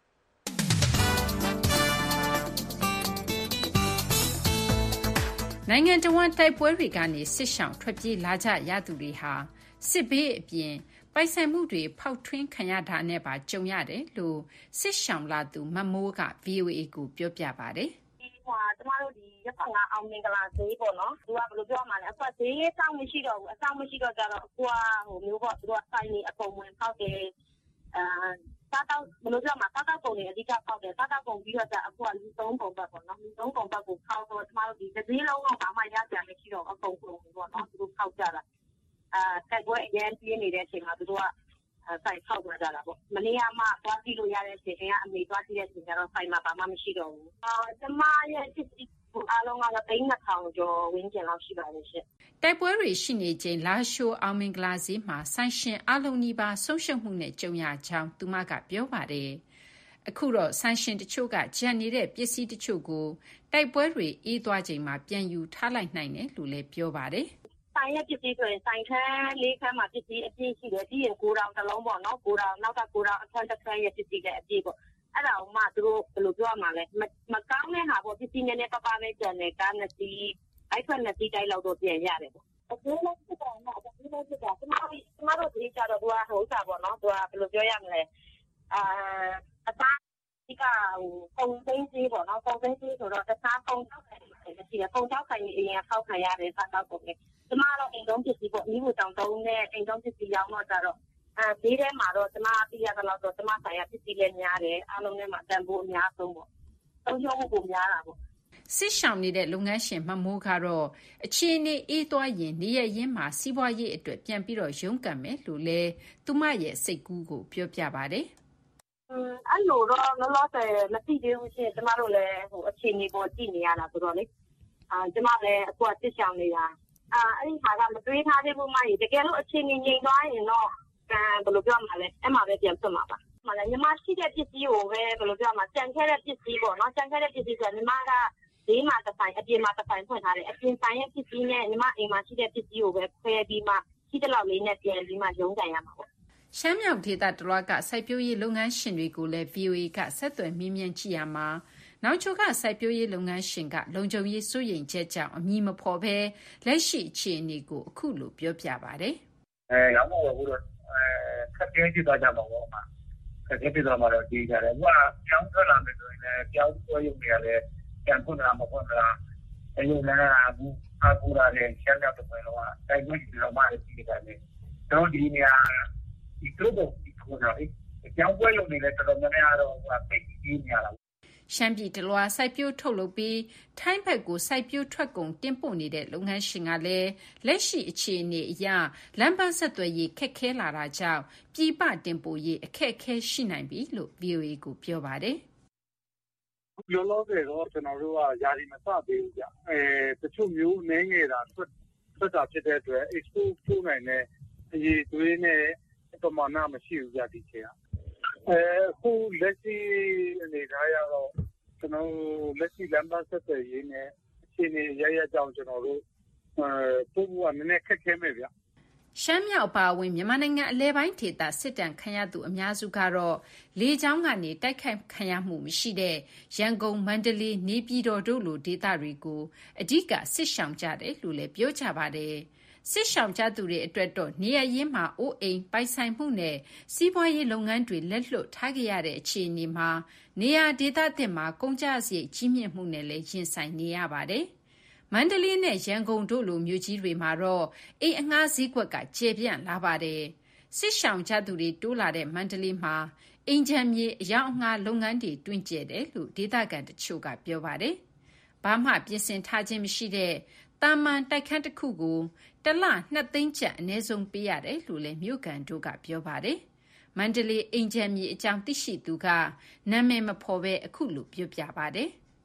နိုင်ငံတော်ဝန်တိုက်ပွဲတွေကနေစစ်ရှောင်ထွက်ပြေးလာကြရသူတွေဟာစစ်ဘေးအပြင်ပိုင်ဆိုင်မှုတွေဖောက်ထွင်းခံရတာနဲ့ပါကြုံရတယ်လို့စစ်ရှောင်လာသူမမိုးက VOA ကိုပြောပြပါတယ်။ကျမတို့ဒီရပ်ကွက်5အောင်မင်္ဂလာဈေးပေါ့နော်။သူကဘယ်လိုပြောမှလဲအခုဈေးစောင့်မရှိတော့ဘူး။အဆောင်မရှိတော့ကြတော့အခုကမျိုးပေါ့သူကဆိုင်နေအကုန်ဝင်ဖောက်တယ်။စားတော့ဘယ်လိုပြောမှစားတော့ပုံတွေအဓိကဖောက်တယ်။စားတော့ပုံပြီးတော့အခုကလူသုံးပုံပတ်ပေါ့နော်။လူသုံးပုံပတ်ကိုဖောက်တော့ကျမတို့ဒီဈေးလုံးတော့ဘာမှရကြမရှိတော့အကုန်ပုံပေါ့နော်။သူတို့ဖောက်ကြတာ။တိုက်ပွဲအရင်ပြင်းနေတဲ့အချိန်မှာသူတို့ကဆိုင်ဖောက်သွားကြတာပေါ့။မနေ့ကမှသွားကြည့်လို့ရတဲ့အချိန်ကအမေသွားကြည့်တဲ့အချိန်ကျတော့ဆိုင်မှာဘာမှမရှိတော့ဘူး။ကျမရဲ့ပစ္စည်းအားလုံးကတော့3,200ကျော်ဝန်းကျင်လောက်ရှိပါတယ်ရှင့်။တိုက်ပွဲတွေရှိနေချိန်လာရှိုးအောင်မင်္ဂလာဈေးမှာဆိုင်ရှင်အားလုံးနီးပါးဆုံးရှုံးမှုနဲ့ကြုံရကြောင်းသူမကပြောပါတယ်။အခုတော့ဆိုင်ရှင်တချို့ကကြံနေတဲ့ပစ္စည်းတချို့ကိုတိုက်ပွဲတွေအေးသွားချိန်မှာပြန်ယူထားလိုက်နိုင်တယ်လို့လည်းပြောပါတယ်။ဆိုင်ရဲ့ပစ္စည်းဆိုရင်ဆိုင်ခန်း၄ခန်းမှာပစ္စည်းအပြည့်ရှိတယ်ပြီးရင်ကိုတောင်တစ်လုံးပေါ့နော်ကိုတောင်နောက်ကကိုတောင်အခန်းတစ်ခန်းရဲ့ပစ္စည်းလည်းအပြည့်ပေါ့အဲ့ဒါကိုမှသူတို့ဘယ်လိုပြောရမှာလဲမကောင်းတဲ့ဟာပေါ့ပစ္စည်းနည်းနည်းပပနဲ့ကျန်တယ်ကားနှစ်စီးဘိုက်ထွက်နှစ်စီးတိုက်လောက်တော့ပြန်ရတယ်ပေါ့အခုလည်းဖြစ်တာမှအခုလည်းဖြစ်တာကျမတို့ဒီကြတော့သူကဟိုစားပေါ့နော်သူကဘယ်လိုပြောရမလဲအသားဒီကပုံသိန်းကြီးပေါ့နော်ပုံသိန်းကြီးဆိုတော့တခြားပုံချောက်ဆိုင်တွေရှိတယ်ပုံချောက်ဆိုင်တွေအရင်ဖောက်ခံရတယ်စားတော့ပုံလေကျမတော့အိမ်သုံးပစ္စည်းပေါ့မိဖို့တောင်သုံးနဲ့အိမ်သုံးပစ္စည်းရောင်းတော့ကြတော့ဒီထဲမှာတော့ကျမသိရတဲ့လောက်တော့ကျမဆိုင်ရပစ္စည်းလည်းများတယ်အားလုံးထဲမှာတန်ဖိုးအများဆုံးပေါ့သုံးရုံးကိုများတာပေါ့စစ်ရှောင်နေတဲ့လုပ်ငန်းရှင်မမိုးကတော့အခြေအနေအေးသွားရင်နေရရင်းမှာစီးပွားရေးအတွက်ပြန်ပြီးတော့ရုန်းကန်မယ်လို့လဲသူမရဲ့စိတ်ကူးကိုပြောပြပါတယ်အဲ့လိုတော့လောလောဆယ်မသိသေးဘူးရှင်ကျမတို့လည်းအခြေအနေပေါ်ကြည့်နေရတာဆိုတော့လေကျမလည်းအခုကစစ်ရှောင်နေတာအဲ့ဒီဟာကမတွေးထားသေးဘူးမကြီးတကယ်လို့အခြေအနေငြိမ်သွားရင်တော့ဘယ်လိုပြောမှလဲအဲ့မှာပဲပြန်ပြတ်မှာပါမလားညီမရှိတဲ့ပစ္စည်းကိုပဲဘယ်လိုပြောမှကြံခဲ့တဲ့ပစ္စည်းပေါ့နော်ကြံခဲ့တဲ့ပစ္စည်းဆိုညီမကဈေးမှာတစ်ဆိုင်အပြင်မှာတစ်ဆိုင်ဖွင့်ထားတယ်အပြင်ဆိုင်ရဲ့ပစ္စည်းနဲ့ညီမအိမ်မှာရှိတဲ့ပစ္စည်းကိုပဲခွဲပြီးမှရှိတဲ့လောက်လေးနဲ့ပြန်ပြီးမှရုံးကန်ရမှာပေါ့ရှမ်းမြောက်ဒေသတလွှားကစိုက်ပျိုးရေးလုပ်ငန်းရှင်တွေကိုလည်း VOA ကဆက်သွယ်မေးမြန်းကြည့်ရမှာနောက်ချိုကစိုက်ပျိုးရေးလုပ်ငန်းရှင်ကလုံခြုံရေးစိုးရိမ်ချက်ကြောင့်အမည်မဖော်ဘဲလက်ရှိအခြေအနေကိုအခုလိုပြောပြပါတယ်ရောင်းတော့ဘူးတော့ခက်ခဲကြည့်သွားကြပါဘောမှာခက်ခဲပြသွားမှာတော့ဒီကြတယ်ဟိုကကြောင်းထွက်လာမယ်ဆိုရင်လည်းကြောင်းပွဲရုံတွေကလည်းပြန်ဖွင့်လာမဖွင့်လာအယုံလည်းအခုရတယ်ရှမ်းမြောက်တစ်ပွဲလုံးကတိုက်ပွဲတွေတော့မှလည်းကြည့်ကြတယ်တော့ဒီနေရာဒီတို့တော့ဒီခုနကကြောင်းပွဲရုံတွေလည်းတော်တော်များများတော့ပိတ်ပြီးနေရတာရှမ်းပြည်တလွှာစိုက်ပျိုးထုတ်လုပ်ပြီးထိုင်းဘက်ကိုစိုက်ပျိုးထွက်ကုန်တင်ပို့နေတဲ့လုပ်ငန်းရှင်ကလည်းလက်ရှိအခြေအနေအရလမ်းပန်းဆက်သွယ်ရေးခက်ခဲလာတာကြောင့်ပြည်ပတင်ပို့ရေးအခက်အခဲရှိနိုင်ပြီလို့ VOA ကိုပြောပါတယ်။လောလောဆယ်တော့ကျွန်တော်တို့ကယာရီမစသေးဘူးကြ။တချို့မျိုးနည်းငယ်တာထွက်တာဖြစ်တဲ့အတွက် export ပို့နိုင်တဲ့အရေးသွေးနဲ့ပမာဏမရှိဘူးကြဒီချိန်ကအခုလက်ရှိအနေထားရတော့ကျွန်တော်လက်ရှိလမ်းပန်းဆက်သွယ်ရေးနဲ့အခြေအနေရကြောင်းကျွန်တော်တို့ပို့ဖို့ကနည်းနည်းခက်ခဲမယ်ဗျရှမ်းမြောက်ပါဝင်မြန်မာနိုင်ငံအလဲပိုင်းဒေသစစ်တမ်းခံရသူအများစုကတော့လေကြောင်းကနေတိုက်ခိုက်ခံရမှုမရှိတဲ့ရန်ကုန်မန္တလေးနေပြည်တော်တို့လိုဒေသတွေကိုအဓိကစစ်ရှောင်ကြတယ်လို့လည်းပြောကြပါတယ်စစ်ရှောင်ကြသူတွေအတွက်တော့နေရရင်းမှာအိုးအိမ်ပိုင်ဆိုင်မှုနဲ့စီးပွားရေးလုပ်ငန်းတွေလက်လွတ်ထားခဲ့ရတဲ့အခြေအနေမှာနေရဒေသသစ်မှာကုန်ကျစရိတ်ကြီးမြင့်မှုနဲ့လည်းရင်ဆိုင်နေရပါတယ်။မန္တလေးနဲ့ရန်ကုန်တို့လိုမြို့ကြီးတွေမှာတော့အိမ်အငှားဈေးကွက်ကကျယ်ပြန့်လာပါတယ်။စစ်ရှောင်ကြသူတွေတိုးလာတဲ့မန္တလေးမှာအိမ်ချမ်းမြေအယောင်အငှားလုပ်ငန်းတွေတွင်ကျယ်တယ်လို့ဒေသခံတချို့ကပြောပါတယ်။ဘာမှပြင်ဆင်ထားခြင်းမရှိတဲ့တာမန်တိုက်ခန်းတစ်ခုကိုတစ်လ2 သိန်းကျပ်အနည်းဆုံးပေးရတယ်လို့လည်းမြို့ကန်တို့ကပြောပါတယ်။မန္တလေးအိမ်ချမ်းမြေအကြောင်းသိရှိသူကနာမည်မဖော်ဘဲအခုလိုပြောပြပါတယ်။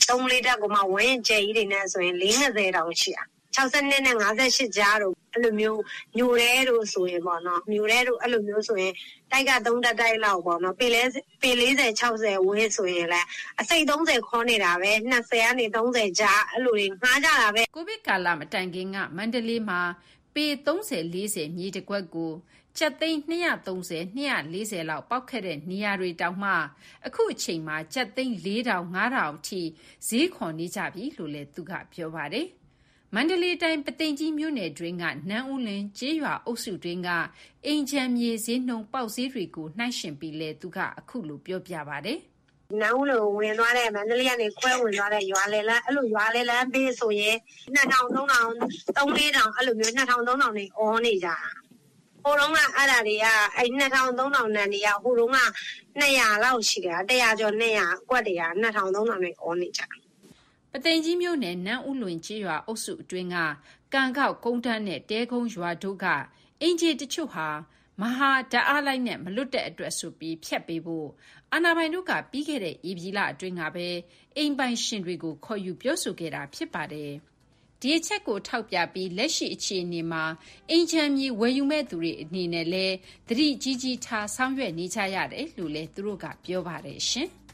3 လီတက်ကိုမှဝင်းကျဲကြီးတွေနဲ့ဆိုရင်420တောင်ရှိတာ62နဲ့58ကြားတို့အဲ့လိုမျိုးညိုရဲတို့ဆိုရင်ပေါ့နော်ညိုရဲတို့အဲ့လိုမျိုးဆိုရင်တိုက်က3တက်တိုက်လောက်ပေါ့နော်ပေ40 60ဝင်းဆိုရင်လည်းအစိတ်30ခေါ်နေတာပဲ20ကနေ30ကြားအဲ့လိုတွေငှားကြတာပဲကိုဗစ်ကာလမတိုင်ခင်ကမန္တလေးမှာပေ30-40မြေတစ်ကွက်ကိုကျပ်သိန်း230-240လောက်ပေါက်ခဲ့တဲ့နေရာတွေတောင်မှအခုအချိန်မှာကျပ်သိန်း4,000-5,000အထိဈေးခွန်နေကြပြီလို့လည်းသူကပြောပါတယ်။မန္တလေးတိုင်းပသိမ်ကြီးမြို့နယ်တွင်းကနန်းဦးလင်းကျေးရွာအုပ်စုတွင်းကအင်ဂျန်မြေဈေးနှုန်းပေါက်ဈေးတွေကိုနှိုင်းယှဉ်ပြီးလဲသူကအခုလိုပြောပြပါတယ်။နန်းဦးလိုဝင်သွားတဲ့မန္တလေးကနေခွဲဝင်သွားတဲ့ရွာလေလန်းအဲ့လိုရွာလေလန်းပေးဆိုရင်2000 3000 3000အဲ့လိုမျိုး2000 3000နေအော်နေကြတာဟိုတုန်းကအဲ့ဒါတွေကအဲ့2000 3000နန်းတွေကဟိုတုန်းက200လောက်ရှိတယ်100ကျော်200အကွက်တွေက2000 3000နေအော်နေကြပသိမ်ကြီးမြို့နယ်နန်းဦးလွင်ကျေးရွာအုပ်စုအတွင်းကကန်ကောက်ကုန်းတန်းနဲ့တဲကုန်းရွာတို့ကအင်ဂျီတချို့ဟာမဟာဓာတ်အားလိုက်နဲ့မလွတ်တဲ့အတွက်ဆိုပြီးဖျက်ပေးဖို့အာဏာပိုင်တို့ကပြီးခဲ့တဲ့ဧပြီလအတွင်းကပဲအိမ်ပိုင်ရှင်တွေကိုခေါ်ယူပြောဆိုခဲ့တာဖြစ်ပါတယ်။ဒီအချက်ကိုထောက်ပြပြီးလက်ရှိအခြေအနေမှာအင်ဂျန်မြေဝယ်ယူမဲ့သူတွေအနေနဲ့လည်းသတိကြီးကြီးထားဆောင်ရွက်နေကြရတယ်လို့လည်းသူတို့ကပြောပါတယ်ရှင်။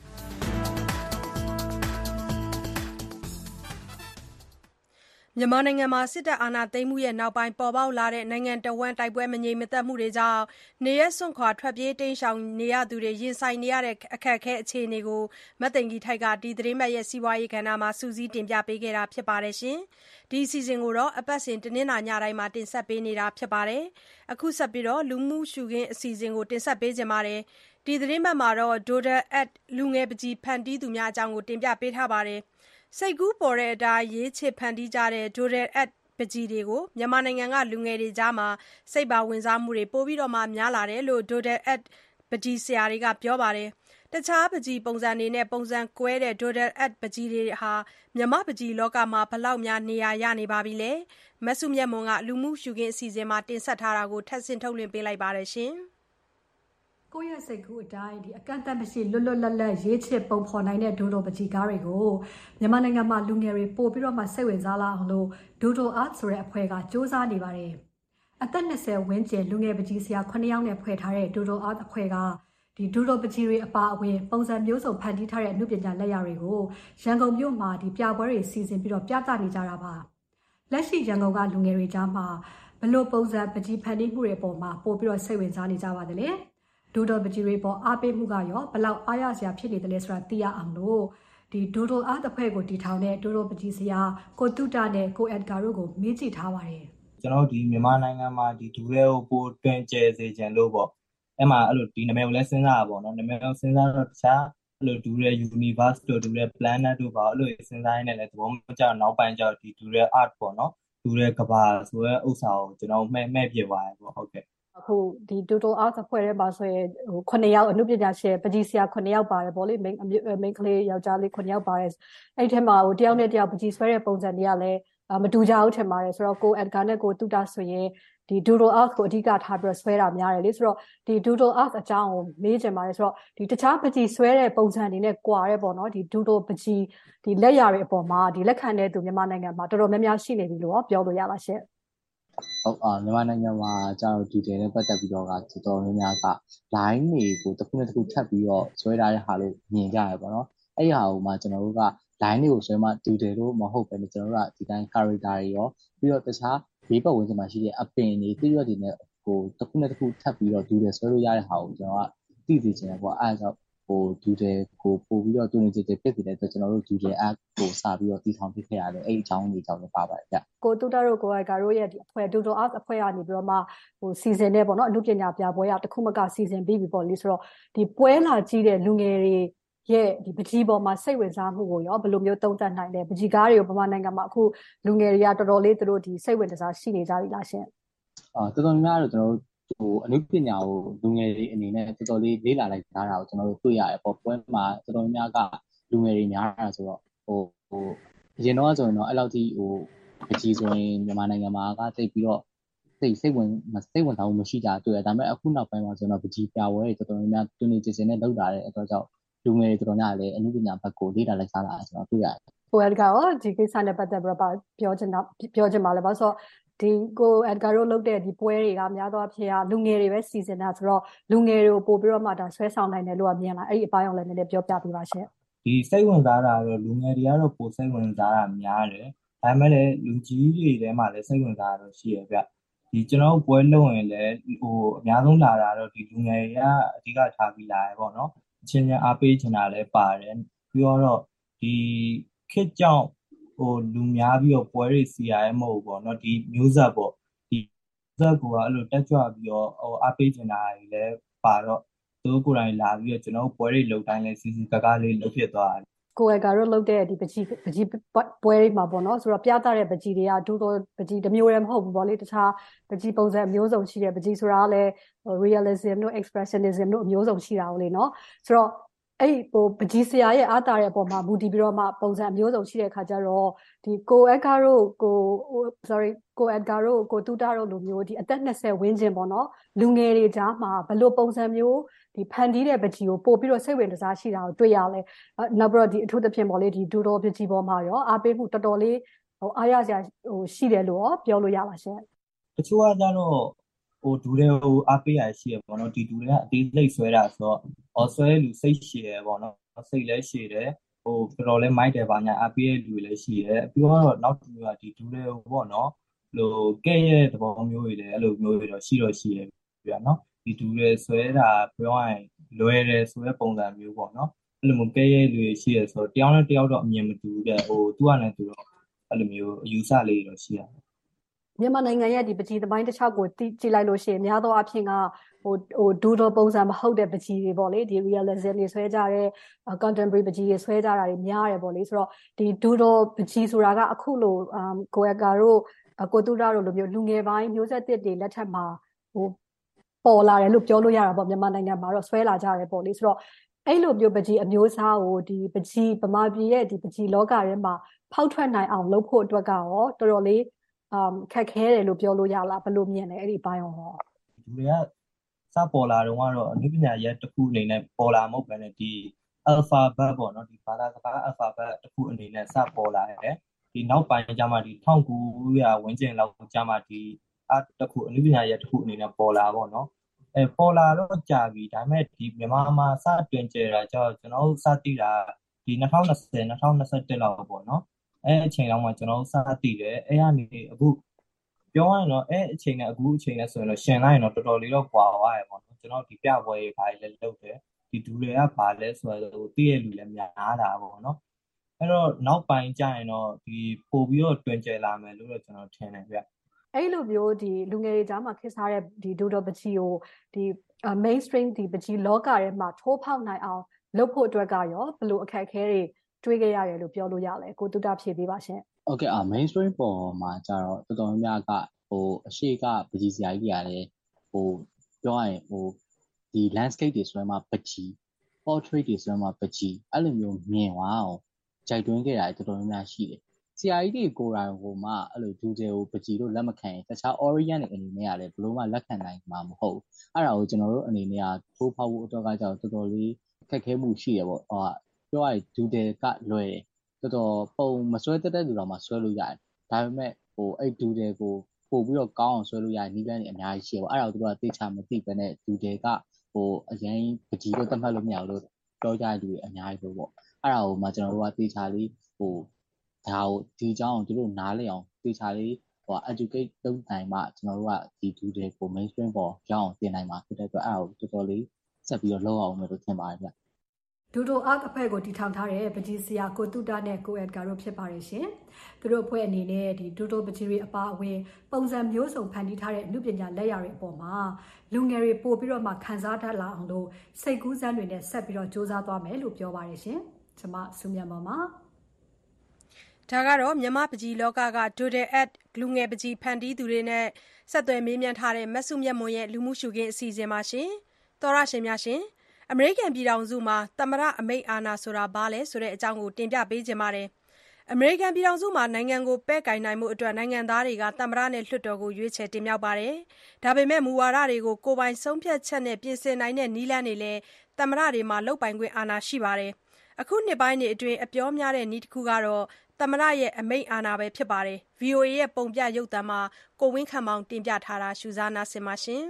မြန်မာနိုင်ငံမှာစစ်တပ်အာဏာသိမ်းမှုနောက်ပိုင်းပေါ်ပေါက်လာတဲ့နိုင်ငံတဝန်းတိုက်ပွဲမငြိမ်မသက်မှုတွေကြောင့်နေရပ်စွန့်ခွာထွက်ပြေးတိမ်းရှောင်နေရသူတွေရင်ဆိုင်နေရတဲ့အခက်အခဲအခြေအနေကိုမသိင်္ဂီထိုက်ကဒီသတင်းပတ်ရဲ့စီးပွားရေးကဏ္ဍမှာစူးစီးတင်ပြပေးခဲ့တာဖြစ်ပါတယ်။ဒီအစီအစဉ်ကိုအပတ်စဉ်တနင်္လာညတိုင်းမှာတင်ဆက်ပေးနေတာဖြစ်ပါတယ်။အခုဆက်ပြီးလူမှုရှုခင်းအစီအစဉ်ကိုတင်ဆက်ပေးချင်ပါတယ်။ဒီသတင်းပတ်မှာတော့ Doodle Art လူငယ်ပန်းချီဖန်တီးသူများအကြောင်းကိုတင်ပြပေးထားပါတယ်။စိတ်ကူးပေါ်တဲ့အတိုင်းရေးချစ်ဖန်တီးကြတဲ့ Doodle Art ပန်းချီတွေကိုမြန်မာနိုင်ငံကလူငယ်တွေကြားစိတ်ပါဝင်စားမှုတွေပိုများလာတယ်လို့ Doodle Art ပန်းချီဆရာတွေကပြောပါတယ်။တခြားပန်းချီပုံစံတွေနဲ့ပုံစံကွဲတဲ့ Doodle Art ပန်းချီတွေဟာမြန်မာပန်းချီလောကမှာဘယ်လောက်များနေရာရနေပါပြီလဲ။မစုမြတ်မွန်ကလူမှုရှုခင်းအစီအစဉ်မှာတင်ဆက်ထားတာကိုထပ်ဆင့်ထုတ်လွှင့်ပေးလိုက်ပါတယ်။ကိုယ့်ရဲ့စိတ်ကူးအတိုင်းအကန့်အသတ်မရှိလွတ်လွတ်လပ်လပ်ရေးချစ်ပုံဖော်နိုင်တဲ့ဒိုဒိုပကြီးကားတွေကိုမြန်မာနိုင်ငံမှာလူငယ်တွေပို့ပြီးတော့မှစိတ်ဝင်စားလာအောင်လို့ဒိုဒိုအာร์ตဆိုတဲ့အဖွဲ့ကစ조사နေပါတယ်။အသက်20ဝန်းကျင်လူငယ်ပကြီးဆရာ9ယောက်နဲ့ဖွဲ့ထားတဲ့ဒိုဒိုအာร์ตအဖွဲ့ကဒီဒိုဒိုပကြီးတွေအပါအဝင်ပုံစံမျိုးစုံဖန်တီးထားတဲ့အမှုပညာလက်ရာတွေကိုရန်ကုန်မြို့မှာပြပွဲတွေစီစဉ်ပြီးတော့ပြသနေကြတာပါ။လက်ရှိရန်ကုန်ကလူငယ်တွေကြားမှာဘလို့ပုံစံပကြီးဖန်တီးမှုတွေအပေါ်မှာပို့ပြီးတော့စိတ်ဝင်စားနေကြပါတယ်လေ။ဒိုဒိုပကြီးတွေပေါ်အားပေးမှုကရောဘလောက်အားရစရာဖြစ်နေတယ်လဲဆိုတာသိရအောင်လို့ဒီဒိုဒိုအားတစ်ဖွဲ့ကိုတည်ထောင်တဲ့ဒိုဒိုပကြီးဆရာကိုတုတနဲ့ကိုအက်ဒဂါတို့ကိုမေးကြည့်ထားပါတယ်ကျွန်တော်ဒီမြန်မာနိုင်ငံမှာဒီဒူရဲကိုပိုတွင်ကျဲစေခြင်းလို့ပေါ့အဲ့မှာအဲ့လိုဒီနာမည်ကိုလည်းစဉ်းစားရပါတော့နာမည်ကိုစဉ်းစားတော့တခြားအဲ့လိုဒူရဲ universe တို့ဒူရဲ planet တို့ပါအဲ့လိုစဉ်းစားရင်းနဲ့လည်းသဘောမကျနောက်ပိုင်းကျတော့ဒီဒူရဲ art ပေါ့နော်ဒူရဲကဘာဆိုရဲဥစ္စာကိုကျွန်တော်မှဲ့ပြသွားရပေါ့ဟုတ်ကဲ့အခုဒီ Doodle Art အဖွဲ့ထဲမှာဆိုရင်9ယောက်အနုပညာရှင်ပကြီးဆရာ9ယောက်ပါတယ်ဗောလေ main ကလေးယောက်ျားလေး9ယောက်ပါတယ်အဲ့ထဲမှာတယောက်နဲ့တယောက်ပကြီးဆွဲတဲ့ပုံစံတွေကလည်းမတူကြဘူးထင်ပါတယ်ဆိုတော့ကိုအက်ဒဂါနဲ့ကိုတုတာဆိုရင်ဒီ Doodle Art ကိုအဓိကထားပြီးဆွဲတာများတယ်လေဆိုတော့ဒီ Doodle Art အကြောင်းကိုမေးချင်ပါတယ်ဆိုတော့ဒီတခြားပကြီးဆွဲတဲ့ပုံစံတွေနဲ့ကွာရဲပေါ့နော်ဒီ Doodle ပကြီးဒီလက်ရာတွေအပေါ်မှာဒီလက်ခံတဲ့သူမြန်မာနိုင်ငံမှာတော်တော်များများရှိနေပြီလို့ပြောလို့ရပါရှင့်ဟုတ်မြန်မာနိုင်ငံမှာကျွန်တော်ဒီတယ်နဲ့ပတ်သက်ပြီးတော့ကတော်တော်များများက line တွေကိုတစ်ခုနဲ့တစ်ခုထပ်ပြီးတော့ဆွဲထားတဲ့ဟာလို့မြင်ကြရပေါ့နော်အဲ့ဒီဟာကိုမှကျွန်တော်တို့က line တွေကိုဆွဲမှဒီတယ်လို့မဟုတ်ပဲကျွန်တော်တို့ကဒီတိုင်း character တွေရောပြီးတော့တခြားဘေးပတ်ဝန်းကျင်မှာရှိတဲ့အပင်တွေတိရတွေနဲ့ဟိုတစ်ခုနဲ့တစ်ခုထပ်ပြီးတော့ဒီတယ်ဆွဲလို့ရတဲ့ဟာကိုကျွန်တော်ကသိသိချင်တယ်ပေါ့အဲ့ဒါကြောင့်ဟိုဒီတယ်ကိုပို့ပြီးတော့တူနေကြတဲ့ဖြစ်နေတဲ့အတွက်ကျွန်တော်တို့ဒီတယ် app ကိုစပြီးတော့တည်ထောင်ဖြစ်ခဲ့ရတယ်အဲ့ဒီအကြောင်းတွေကြောင့်လည်းပါပါတယ်ဗျကိုတူတာတို့ကိုကတို့ရဲ့ဒီအဖွဲ့ Doodle Art အဖွဲ့ကနေပြီးတော့မှဟိုစီစဉ်နေပေါ့နော်အမှုပညာပြပွဲရတခုမှကစီစဉ်ပြီးပြီပေါ့လေဆိုတော့ဒီပွဲလာကြည့်တဲ့လူငယ်တွေရဲ့ဒီပကြီးပေါ်မှာစိတ်ဝင်စားမှုကိုရောဘယ်လိုမျိုးသုံးသပ်နိုင်လဲပကြီးကားတွေကိုဗမာနိုင်ငံမှာအခုလူငယ်တွေကတော်တော်လေးသူတို့ဒီစိတ်ဝင်စားရှိနေကြပြီလားရှင်တော်တော်များတော့ကျွန်တော်တို့ဟိုအနုပညာကိုလူငယ်တွေအနေနဲ့တော်တော်လေးလေ့လာလိုက်ကြတာကိုကျွန်တော်တို့တွေ့ရတယ်ပေါ့ပွဲမှာတော်တော်များကလူငယ်တွေများတာဆိုတော့ဟိုအရင်တော့ဆိုရင်တော့အဲ့လောက်ထိဟိုပကြီးဆိုရင်မြန်မာနိုင်ငံမှာကတိတ်ပြီးတော့စိတ်ဝင်စားမှုမရှိကြတွေ့ရဒါပေမဲ့အခုနောက်ပိုင်းမှာဆိုတော့ပကြီးပြပွဲတွေတော်တော်များများတွင်နေကျစင်နဲ့လောက်လာတဲ့အတွက်ကြောင့်လူငယ်တွေတော်တော်များလည်းအနုပညာဘက်ကိုလေ့လာလိုက်စားလာတာကျွန်တော်တွေ့ရတယ်ကိုအက်ဒဂါရောဒီကိစ္စနဲ့ပတ်သက်ပြီးတော့ပြောချင်ပါလဲဘာလို့ဆိုတော့ဒီကိုအက်ဒဂါတို့လုပ်တဲ့ဒီပွဲတွေကများသောအားဖြင့်လူငယ်တွေပဲစီစဉ်တာဆိုတော့လူငယ်တွေကိုပို့ပြီးတော့မှဒါဆွဲဆောင်နိုင်တယ်လို့မြင်လာအဲ့ဒီအပိုင်းအောင်လည်းနည်းနည်းပြောပြပေးပါရှင်ဒီစိတ်ဝင်စားတာတော့လူငယ်တွေကတော့ပိုစိတ်ဝင်စားတာများတယ်ဒါပေမဲ့လည်းလူကြီးတွေထဲမှာလည်းစိတ်ဝင်စားတာတော့ရှိရဗျဒီကျွန်တော်ပွဲလုပ်ရင်လည်းအများဆုံးလာတာတော့ဒီလူငယ်တွေကအဓိကထားပြီးလာရပေါ့နော်အချင်းချင်းအားပေးချင်တာလည်းပါတယ်ပြီးတော့ဒီခေတ်ကြောင့်လူများပြီးတော့ပွဲတွေစီရရဲမဟုတ်ပေါ့နော်ဒီမျိုးဆက်ပေါ့ဒီဇက်ကိုအဲ့လိုတက်ကြွပြီးတော့အားပေးချင်တာတွေလည်းပါတော့သူကိုယ်တိုင်လာပြီးတော့ကျွန်တော်ပွဲတွေလုပ်တိုင်းလည်းစီစီကကလေးလုပ်ဖြစ်သွားတယ်ကိုယ်ကတော့လုပ်တဲ့ဒီပကြီးပွဲတွေမှာပေါ့နော်ဆိုတော့ပြသတဲ့ပကြီးတွေကဒူတော့ပကြီးတစ်မျိုးတည်းမဟုတ်ဘူးပေါ့လေတခြားပကြီးပုံစံမျိုးစုံရှိတဲ့ပကြီးဆိုတာကလည်း realism တို့ expressionism တို့အမျိုးစုံရှိတာကိုလေနော်ဆိုတော့အဲ့ပကြီးဆရာရဲ့အားတာတဲ့အပေါ်မှာမူတည်ပြီးတော့မှပုံစံမျိုးစုံရှိတဲ့အခါကျတော့ဒီကိုအက်ဂါတို့ကိုအက်ဂါတို့ကိုတူတာတို့လိုမျိုးဒီအသက်20ဝန်းကျင်ပေါ့နော်လူငယ်တွေကြားမှာဘယ်လိုပုံစံမျိုးဒီဖန်တီးတဲ့ပကြီးကိုပို့ပြီးတော့စိတ်ဝင်စားရှိတာကိုတွေ့ရလဲနောက်ပြီးတော့ဒီအထူးသဖြင့်ပေါ့လေဒီဒူတော်ပကြီးပေါ်မှာရောအားပေးမှုတော်တော်လေးအားရစရာရှိတယ်လို့ရောပြောလို့ရပါရှင်တချို့ကကြတော့ဒူတွေကိုအားပေးရရှိရပေါ့နော်ဒီဒူတွေကအသေးစိတ်ဆွဲတာဆိုတော့ဆွဲလူစိတ်ရှည်ရပေါ့နော်စိတ်လည်းရှည်တယ်တော်တော်လေးမိုက်တယ်ပါညာအားပေးရလူတွေလည်းရှိတယ်ပြီးတော့နောက်တစ်မျိုးကဒီဒူတွေကိုပေါ့နော်လိုကဲ့ရဲ့သဘောမျိုးတွေလည်းအဲ့လိုမျိုးတွေတော့ရှိရပြနော်ဒီဒူတွေဆွဲတာပြောရရင်လွယ်တယ်ဆိုတဲ့ပုံစံမျိုးပေါ့နော်အဲ့လိုမျိုးကဲ့ရဲ့လူတွေရှိရဆိုတော့တယောက်နဲ့တယောက်တော့အမြင်မတူဘူးတဲ့သူကလည်းသူတော့အဲ့လိုမျိုးအယူဆလေးတော့ရှိရတယ်မြန်မာနိုင်ငံရဲ့ဒီပကြီးသမိုင်းတစ်ချောက်ကိုကြည့်လိုက်လို့ရှိရင်များသောအားဖြင့်ကဒူတော်ပုံစံမဟုတ်တဲ့ပကြီးတွေပေါ့လေဒီ realism တွေဆွဲကြတဲ့ contemporary ပကြီးတွေဆွဲကြတာတွေများတယ်ပေါ့လေဆိုတော့ဒီဒူတော်ပကြီးဆိုတာကအခုလိုကိုအက်ဂါတို့ကိုတူတာတို့လိုမျိုးလူငယ်ပိုင်းမျိုးဆက်သစ်တွေလက်ထက်မှာပေါ်လာတယ်လို့ပြောလို့ရတာပေါ့မြန်မာနိုင်ငံမှာတော့ဆွဲလာကြတယ်ပေါ့လေဆိုတော့အဲ့လိုမျိုးပကြီးအမျိုးအစားကိုဒီပကြီးဗမာပြည်ရဲ့ဒီပကြီးလောကထဲမှာဖောက်ထွက်နိုင်အောင်လုပ်ဖို့အတွက်ကရောတော်တော်လေးခက်ခဲတယ်လို့ပြောလို့ရလားဘယ်လိုမြင်လဲအဲ့ဒီဘိုင်းရောလူတွေကစပေါ်လာတော့ကတော့အနုပညာရဲ့တစ်ခုအနေနဲ့ပေါ်လာမဟုတ်ပဲねဒီ alphabet ပေါ့နော်ဒီဘာသာစကား alphabet တစ်ခုအနေနဲ့စပေါ်လာတယ်ဒီနောက်ပိုင်းကျမှဒီ1900ဝန်းကျင်လောက်ကျမှဒီတစ်ခုအနုပညာရဲ့တစ်ခုအနေနဲ့ပေါ်လာပေါ့နော်ပေါ်လာတော့ကြာပြီဒါပေမဲ့ဒီမြန်မာမှာစတွင်ကျတာကြောင့်ကျွန်တော်တို့စသိတာဒီ2020 2021လောက်ပေါ့နော်အချိန်လောက်မှကျွန်တော်စသိတယ်အဲ့ကနေအခုပြောရရင်တော့အချိန်နဲ့အခုအချိန်နဲ့ဆိုရင်တော့ရှင်လိုက်ရင်တော့တော်တော်လေးတော့ကွာသွားရပေါ့နော်ကျွန်တော်ဒီပြပွဲတွေဘာတွေလဲလုပ်တယ်ဒီဒူတွေကဘာလဲဆိုတော့သိရလူလည်းများတာပေါ့နော်အဲ့တော့နောက်ပိုင်းကျရင်တော့ဒီပို့ပြီးတော့တွင်ကျလာမယ်လို့တော့ကျွန်တော်ထင်တယ်ဗျအဲ့လိုမျိုးဒီလူငယ်တွေကြားမှာခေတ်စားတဲ့ဒီဒူတော်ပကြီးကိုဒီ mainstream ဒီပကြီးလောကထဲမှာထိုးဖောက်နိုင်အောင်လုပ်ဖို့အတွက်ကရောဘယ်လိုအခက်အခဲတွေတွေးခဲ့ရတယ်လို့ပြောလို့ရလဲကိုတူတာဖြေပေးပါရှင်โอเคmainstream ပေါ်မှာကျတော့တော်တော်များများကအရှိကပကြီးစရာကြီးတွေကလည်းပြောရရင်ဒီ landscape တွေဆိုမှပကြီး portrait တွေဆိုမှပကြီးအဲ့လိုမျိုးမြင်သွားအောင်ကြိုက်တွင်းခဲ့တာတော်တော်များများရှိတယ်ဆရာကြီးတွေကိုယ်တိုင်ကိုမှအဲ့လိုဒူဂျယ်ကိုပကြီးလို့လက်မခံရင်တခြား orient တွေအနေနဲ့ကလည်းဘလို့မှလက်ခံနိုင်မှာမဟုတ်အဲ့ဒါကိုကျွန်တော်တို့အနေနဲ့ကထိုးဖောက်ဖို့အတွက်ကကြောင့်တော်တော်လေးခက်ခဲမှုရှိရပေါ့ပြောရရင်ဒူဂျယ်ကလွယ်တယ်တော်တော်ပုံမဆွဲတတ်တဲ့လူတော်မှဆွဲလို့ရတယ်ဒါပေမဲ့အဲ့ဒူဂျယ်ကိုပို့ပြီးတော့ကောင်းအောင်ဆွဲလို့ရရင်နီးလန်းနေအများကြီးရှိပေါ့အဲ့ဒါကိုသူကသိချမသိပဲနဲ့ဒူဂျယ်ကအရင်ပကြီးတော့တတ်မှတ်လို့မရဘူးလို့ပြောကြတဲ့လူတွေအများကြီးပေါ့အဲ့ဒါကိုမှကျွန်တော်တို့ကသိချလေးဒါကိုဒီအကြောင်းကိုသူတို့နားလည်အောင်သိချလေးeducate လုပ်နိုင်မှကျွန်တော်တို့ကဒီဒူဂျယ်ကို mainstream ပေါ်ရောက်အောင်တင်နိုင်မှာဖြစ်တဲ့အတွက်အဲ့ဒါကိုတော်တော်လေးဆက်ပြီးတော့လုပ်အောင်လို့ထင်ပါတယ်ဗျဒူတိုအာတ်အဖွဲ့ကိုတည်ထောင်ထားတဲ့ပကြီးဆရာကိုတူတာနဲ့ကိုအက်ဂါတို့ဖြစ်ပါတယ်ရှင်။သူတို့အဖွဲ့အနေနဲ့ဒီဒူတိုပကြီးတွေအပါအဝင်ပုံစံမျိုးစုံဖန်တီးထားတဲ့အမှုပညာလက်ရာတွေအပေါ်မှာလူငယ်တွေပို့ပြီးတော့မှခန်းစားတတ်လာအောင်လို့စိတ်ကူးစမ်းတွေနဲ့ဆက်ပြီးတော့စူးစမ်းသွားမယ်လို့ပြောပါတယ်ရှင်။ကျွန်မစုမြတ်မောင်ပါဒါကတော့မြန်မာပကြီးလောကက Doodle Art လူငယ်ပကြီးဖန်တီးသူတွေနဲ့ဆက်သွယ်မေးမြန်းထားတဲ့မဆုမြတ်မွန်ရဲ့လူမှုရှုခင်းအစီအစဉ်ပါရှင်။သောရရှင်များရှင်အမေရိကန်ပြည်ထောင်စုမှာသမ္မတအမိန့်အာဏာဆိုတာဘာလဲဆိုတဲ့အကြောင်းကိုတင်ပြပေးခြင်းပါတယ်။အမေရိကန်ပြည်ထောင်စုမှာနိုင်ငံကိုပဲ့ကိုင်နိုင်ဖို့အတွက်နိုင်ငံသားတွေကသမ္မတနဲ့လွှတ်တော်ကိုရွေးချယ်တင်မြှောက်ပါတယ်။ဒါပေမဲ့မူဝါဒတွေကိုကိုယ်ပိုင်ဆုံးဖြတ်ချက်နဲ့ပြင်ဆင်နိုင်တဲ့နည်းလမ်းတွေလည်းသမ္မတတွေမှာလုပ်ပိုင်ခွင့်အာဏာရှိပါတယ်။အခုနှစ်ပိုင်းတွေအတွင်းအပြောများတဲ့နည်းတစ်ခုကတော့သမ္မတရဲ့အမိန့်အာဏာပဲဖြစ်ပါတယ်။ VOA ရဲ့ပုံပြရုပ်သံမှာကိုဝင်းခန့်မောင်တင်ပြထားတာရှုစားနားဆင်ပါရှင်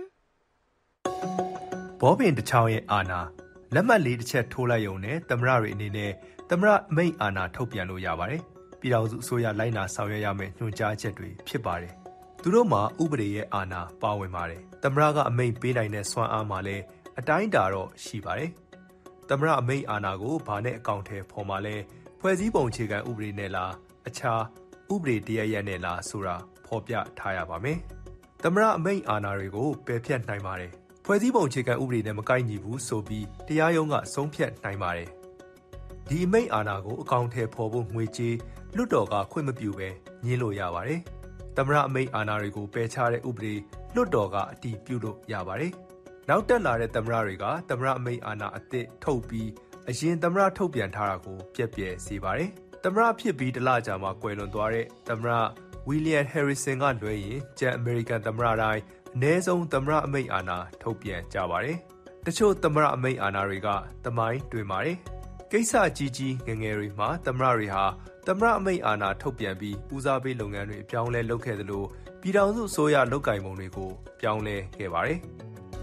။ဘောပင်တစ်ချောင်းရဲ့အာဏာလက်မှတ်လေးတစ်ချက်ထိုးလိုက်ရုံနဲ့သမ္မတတွေအနေနဲ့သမ္မတအမိန့်အာဏာထုတ်ပြန်လို့ရပါတယ်။ပြည်ထောင်စုအစိုးရလိုက်နာဆောင်ရွက်ရမယ့်ညွှန်ကြားချက်တွေဖြစ်ပါတယ်။သူတို့မှာဥပဒေရဲ့အာဏာပါဝင်ပါတယ်။သမ္မတကအမိန့်ပေးနိုင်တဲ့စွမ်းအားမှာလည်းအတိုင်းအတာတော့ရှိပါတယ်။သမ္မတအမိန့်အာဏာကိုဘာနဲ့အကောင့်ထဲပေါ်မှာလဲဖွဲ့စည်းပုံအခြေခံဥပဒေနဲ့လားအခြားဥပဒေတရရက်နဲ့လားဆိုတာဖော်ပြထားရပါမယ်။သမ္မတအမိန့်အာဏာတွေကိုပယ်ဖျက်နိုင်ပါတယ်။ဖွဲ့စည်းပုံအခြေခံဥပဒေနဲ့မကိုက်ညီဘူးဆိုပြီးတရားရုံးကဆုံးဖြတ်နိုင်ပါတယ်။ဒီအမိန့်အာဏာကိုအကောင့်ထဲပေါ်ဖို့ငွေကြေးလွတ်တော်ကခွင့်မပြုဘဲညှင်းလို့ရပါတယ်။သမ္မတအမိန့်အာဏာတွေကိုပယ်ချတဲ့ဥပဒေလွတ်တော်ကအတည်ပြုလို့ရပါတယ်။နောက်တက်လာတဲ့သမ္မတတွေကသမ္မတအမိန့်အာဏာအသစ်ထုတ်ပြီးအရင်သမ္မတထုတ်ပြန်ထားတာကိုပြက်ပြယ်စေပါတယ်။သမ္မတဖြစ်ပြီးတလကြာမှကွယ်လွန်သွားတဲ့သမ္မတဝီလီယံဟယ်ရီဆန်ကလွဲရင်ကျန်အမေရိကန်သမ္မတတိုင်းအနည်းဆုံးသမ္မတအမိန့်အာဏာထုတ်ပြန်ကြပါတယ်။တချို့သမ္မတအမိန့်အာဏာတွေကသမိုင်းတွင်ပါတယ်။ကိစ္စကြီးကြီးငယ်ငယ်တွေမှာသမ္မတတွေဟာသမ္မတအမိန့်အာဏာထုတ်ပြန်ပြီးဦးစားပေးလုပ်ငန်းတွေပြောင်းလဲလုပ်ခဲ့သလိုပြည်ထောင်စုအစိုးရလုပ်ကိုင်ပုံတွေကိုပြောင်းလဲခဲ့ပါတယ်။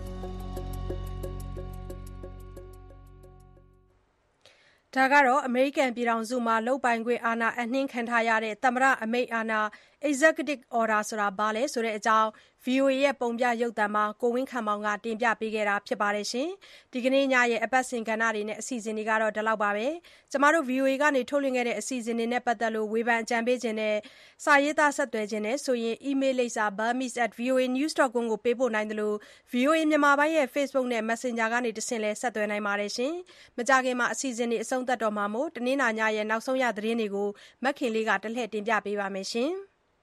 ဒါကတော့အမေရိကန်ပြည်ထောင်စုမှာလုပ်ပိုင်ခွင့်အာဏာအနှင်းခံထားရတဲ့သမ္မတအမိန့်အာဏာ Executive Order ဆိုတာဘာလဲဆိုတဲ့အကြောင်း VOA ရဲ့ပုံပြရုပ်သံမှာကိုဝင်းခန့်မောင်ကတင်ပြပေးခဲ့တာဖြစ်ပါတယ်။ဒီကနေ့ညရဲ့အပတ်စဉ်ကဏ္ဍတွေနဲ့အစီအစဉ်တွေကတော့ဒီလောက်ပါပဲ။ကျမတို့ VOA ကနေထုတ်လွှင့်ခဲ့တဲ့အစီအစဉ်တွေနဲ့ပတ်သက်လို့ဝေဖန်အကြံပေးခြင်းနဲ့စာရေးသားဆက်သွယ်ခြင်းနဲ့ဆိုရင် email လိပ်စာ burmese@voanews.com ကိုပေးပို့နိုင်တယ်လို့ VOA မြန်မာပိုင်းရဲ့ Facebook နဲ့ Messenger ကနေတဆင့်လဲဆက်သွယ်နိုင်ပါတယ်။မကြခင်မှာအစီအစဉ်တွေအဆုံးသတ်တော့မှာမို့တနင်္လာညရဲ့နောက်ဆုံးရသတင်းတွေကိုမက်ခင်လေးကတလှည့်တင်ပြပေးပါမယ်။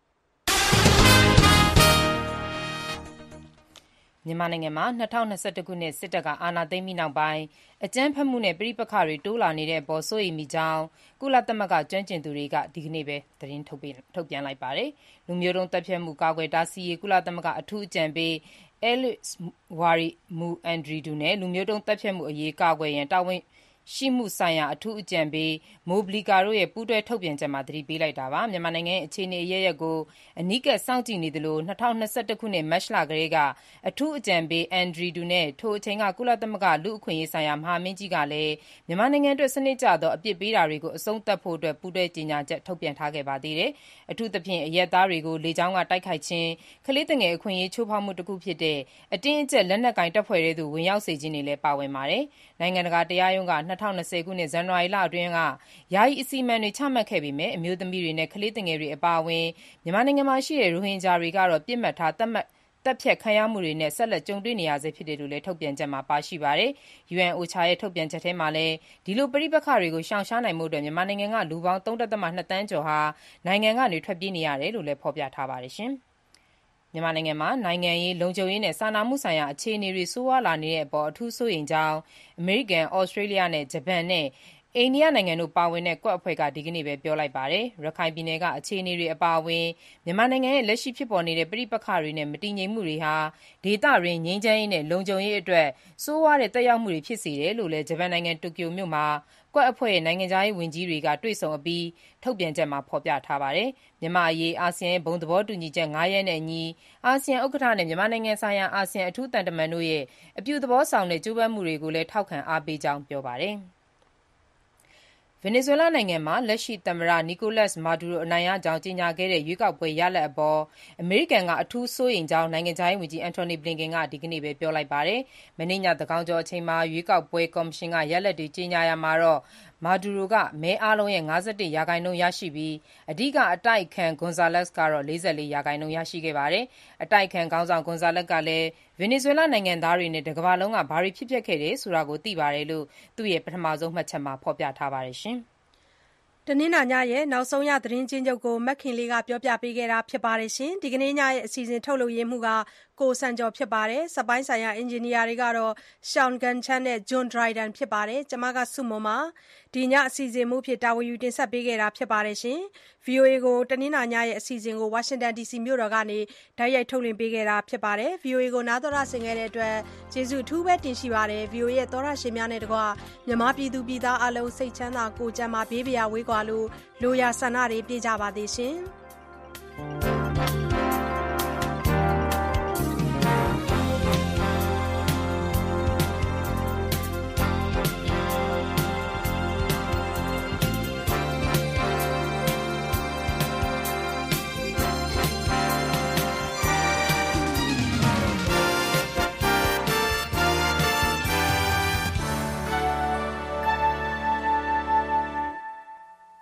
မြန်မာနိုင်ငံမှာ2021ခုနှစ်စစ်တပ်ကအာဏာသိမ်းပြီးနောက်ပိုင်းအကြမ်းဖက်မှုနဲ့ပဋိပက္ခတွေတိုးလာနေတဲ့အပေါ်စိုးရိမ်မိကြောင်းကုလသမဂ္ဂကျွမ်းကျင်သူတွေကဒီကနေ့ပဲသတင်းထုတ်ပြန်လိုက်ပါတယ်။လူမျိုးတုံးတပ်ဖြတ်မှုကာကွယ်တားဆီးရေးကုလသမဂ္ဂအထူးအကြံပေးAlois Mouandridou နဲ့လူမျိုးတုံးတပ်ဖြတ်မှုအရေးကာကွယ်ရန်တာဝန်ရှိမှုဆိုင်ရာအထူးအကြံပေးမိုဘလီကာတို့ရဲ့ပူးတွဲထုတ်ပြန်ချက်မှာသတိပေးလိုက်တာပါ။မြန်မာနိုင်ငံရဲ့အခြေအနေအရပ်ရပ်ကိုအနီးကပ်စောင့်ကြည့်နေသလို2021ခုနှစ်မတ်လကလေးကအထူးအကြံပေးအန်ဒရီဒူနဲ့ထိုအချိန်ကကုလသမဂ္ဂလူ့အခွင့်အရေးဆိုင်ရာမဟာမင်းကြီးကလည်းမြန်မာနိုင်ငံအတွက်စနစ်ကျသောအပြစ်ပေးတာတွေကိုအဆုံးသတ်ဖို့အတွက်ပူးတွဲကြေညာချက်ထုတ်ပြန်ထားခဲ့ပါသေးတယ်။အထူးသဖြင့်အရပ်သားတွေကိုလေကြောင်းကတိုက်ခိုက်ခြင်းကလေးငယ်အခွင့်အရေးချိုးဖောက်မှုတစ်ခုဖြစ်တဲ့အတင်းအကျပ်လက်နက်ကင်တပ်ဖွဲ့တွေသို့ဝင်ရောက်စေခြင်းတွေလည်းပါဝင်ပါတယ်။နိုင်ငံတကာတရားရုံးက2020ခုနှစ်ဇန်နဝါရီလအတွင်းကယာယီအစီအမံတွေချမှတ်ခဲ့ပေမဲ့အမျိုးသမီးတွေနဲ့ကလေးငယ်တွေအပါအဝင်မြန်မာနိုင်ငံမှာရှိတဲ့ရိုဟင်ဂျာတွေကတော့ပြစ်မှတ်ထားသတ်ဖြတ်ခံရမှုတွေနဲ့ဆက်လက်ကြုံတွေ့နေရဆဲဖြစ်တယ်လို့လည်းထုတ်ပြန်ချက်မှာပါရှိပါတယ်။ UN OCHA ရဲ့ထုတ်ပြန်ချက်ထဲမှာလည်းဒီလိုပဋိပက္ခတွေကိုရှောင်ရှားနိုင်မှုအတွက်မြန်မာနိုင်ငံကလူပေါင်း 3.2 သန်းကျော်ဟာနိုင်ငံကနေထွက်ပြေးနေရတယ်လို့လည်းဖော်ပြထားပါတယ်။မြန်မာနိုင်ငံမှာနိုင်ငံရေးလုံခြုံရေးနဲ့စာနာမှုဆိုင်ရာအခြေအနေတွေဆိုးဝါးလာနေတဲ့အပေါ်အထူးစိုးရိမ်ကြောင်းအမေရိကန်၊ဩစတြေးလျနဲ့ဂျပန်နဲ့အိန္ဒိယနိုင်ငံတို့ပါဝင်တဲ့ကွက်အဖွဲ့ကဒီကနေ့ပဲပြောလိုက်ပါတယ်။ရခိုင်ပြည်နယ်ကအခြေအနေတွေအပါအဝင်မြန်မာနိုင်ငံရဲ့လက်ရှိဖြစ်ပေါ်နေတဲ့ပဋိပက္ခတွေနဲ့မတည်ငြိမ်မှုတွေဟာဒေသတွင်းငြိမ်းချမ်းရေးနဲ့လုံခြုံရေးအတွက်ဆိုးဝါးတဲ့သက်ရောက်မှုတွေဖြစ်စေတယ်လို့လည်းဂျပန်နိုင်ငံတိုကျိုမြို့မှာကွက်အဖွဲ့ရဲ့နိုင်ငံခြားရေးဝန်ကြီးတွေကတွေ့ဆုံအပြီးထုတ်ပြန်ချက်မှာဖော်ပြထားပါတယ်။မြန်မာအရေးအာဆီယံရဲ့ဘုံသဘောတူညီချက်5ရပ်နဲ့အညီအာဆီယံဥက္ကဋ္ဌနဲ့မြန်မာနိုင်ငံဆိုင်ရာအာဆီယံအထူးသံတမန်တို့ရဲ့အပြုသဘောဆောင်တဲ့ကြိုးပမ်းမှုတွေကိုလည်းထောက်ခံအားပေးကြောင်းပြောပါတယ်။ဗင်နီဇွဲလားနိုင်ငံမှာလက်ရှိသမ္မတနီကိုလပ်စ်မာဒူရိုအနိုင်ရကြောင်းကြေညာခဲ့တဲ့ရွေးကောက်ပွဲရလဒ်အပေါ်အမေရိကန်ကအထူးစိုးရိမ်ကြောင်းနိုင်ငံခြားရေးဝန်ကြီးအန်တိုနီဘလင်ကန်ကဒီကနေ့ပဲပြောလိုက်ပါတယ်။မနေ့ညသန်းခေါင်ကျော်အချိန်မှာရွေးကောက်ပွဲကော်မရှင်ကရလဒ်တွေကြေညာရာမှာတော့မာဒူရိုကမဲအားလုံးရဲ့51%ရရှိပြီးအဓိကအတိုက်အခံဂွန်ဇာလက်စ်ကတော့44%ရရှိခဲ့ပါတယ်။အတိုက်အခံခေါင်းဆောင်ဂွန်ဇာလက်ကလည်းဗင်နီဇွဲလားနိုင်ငံသားတွေနဲ့တကမ္ဘာလုံးကဘာတွေဖြစ်ပျက်ခဲ့တယ်ဆိုတာကိုသိပါတယ်လို့သူ့ရဲ့ပထမဆုံးမှတ်ချက်မှာဖော်ပြထားပါတယ်။တနင်္လာညရဲ့နောက်ဆုံးရသတင်းချင်းချုပ်ကိုမက်ခင်လေးကပြောပြပေးခဲ့တာဖြစ်ပါတယ်ရှင်။ဒီကနေ့ညရဲ့အစီအစဉ်ထုတ်လုပ်ရေးမှုကကိုစံကျော်ဖြစ်ပါတယ်။စက်ပိုင်းဆိုင်ရာအင်ဂျင်နီယာတွေကတော့ Sean Gunn နဲ့ John Dryden ဖြစ်ပါတယ်။ကျွန်မကစုမွန်ပါ။ဒီညအစီအစဉ်မှုဖြစ်တာဝန်ယူတင်ဆက်ပေးခဲ့တာဖြစ်ပါတယ်ရှင်။ VOA ကိုတနင်္လာညရဲ့အစီအစဉ်ကို Washington DC မြို့တော်ကနေတိုက်ရိုက်ထုတ်လွှင့်ပေးခဲ့တာဖြစ်ပါတယ်။ VOA ကိုနားတော်ရဆင်ခဲ့တဲ့အတွက်ကျေးဇူးအထူးပဲတင်ရှိပါတယ်။ VOA ရဲ့သောရရှင်များနဲ့တကွမြန်မာပြည်သူပြည်သားအလုံးစိတ်ချမ်းသာကိုယ်ကျန်းမာဘေးပရာဝေးကွာလို့လိုရာဆန္ဒတွေပြည့်ကြပါသေးရှင်။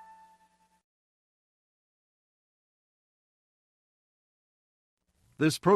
This program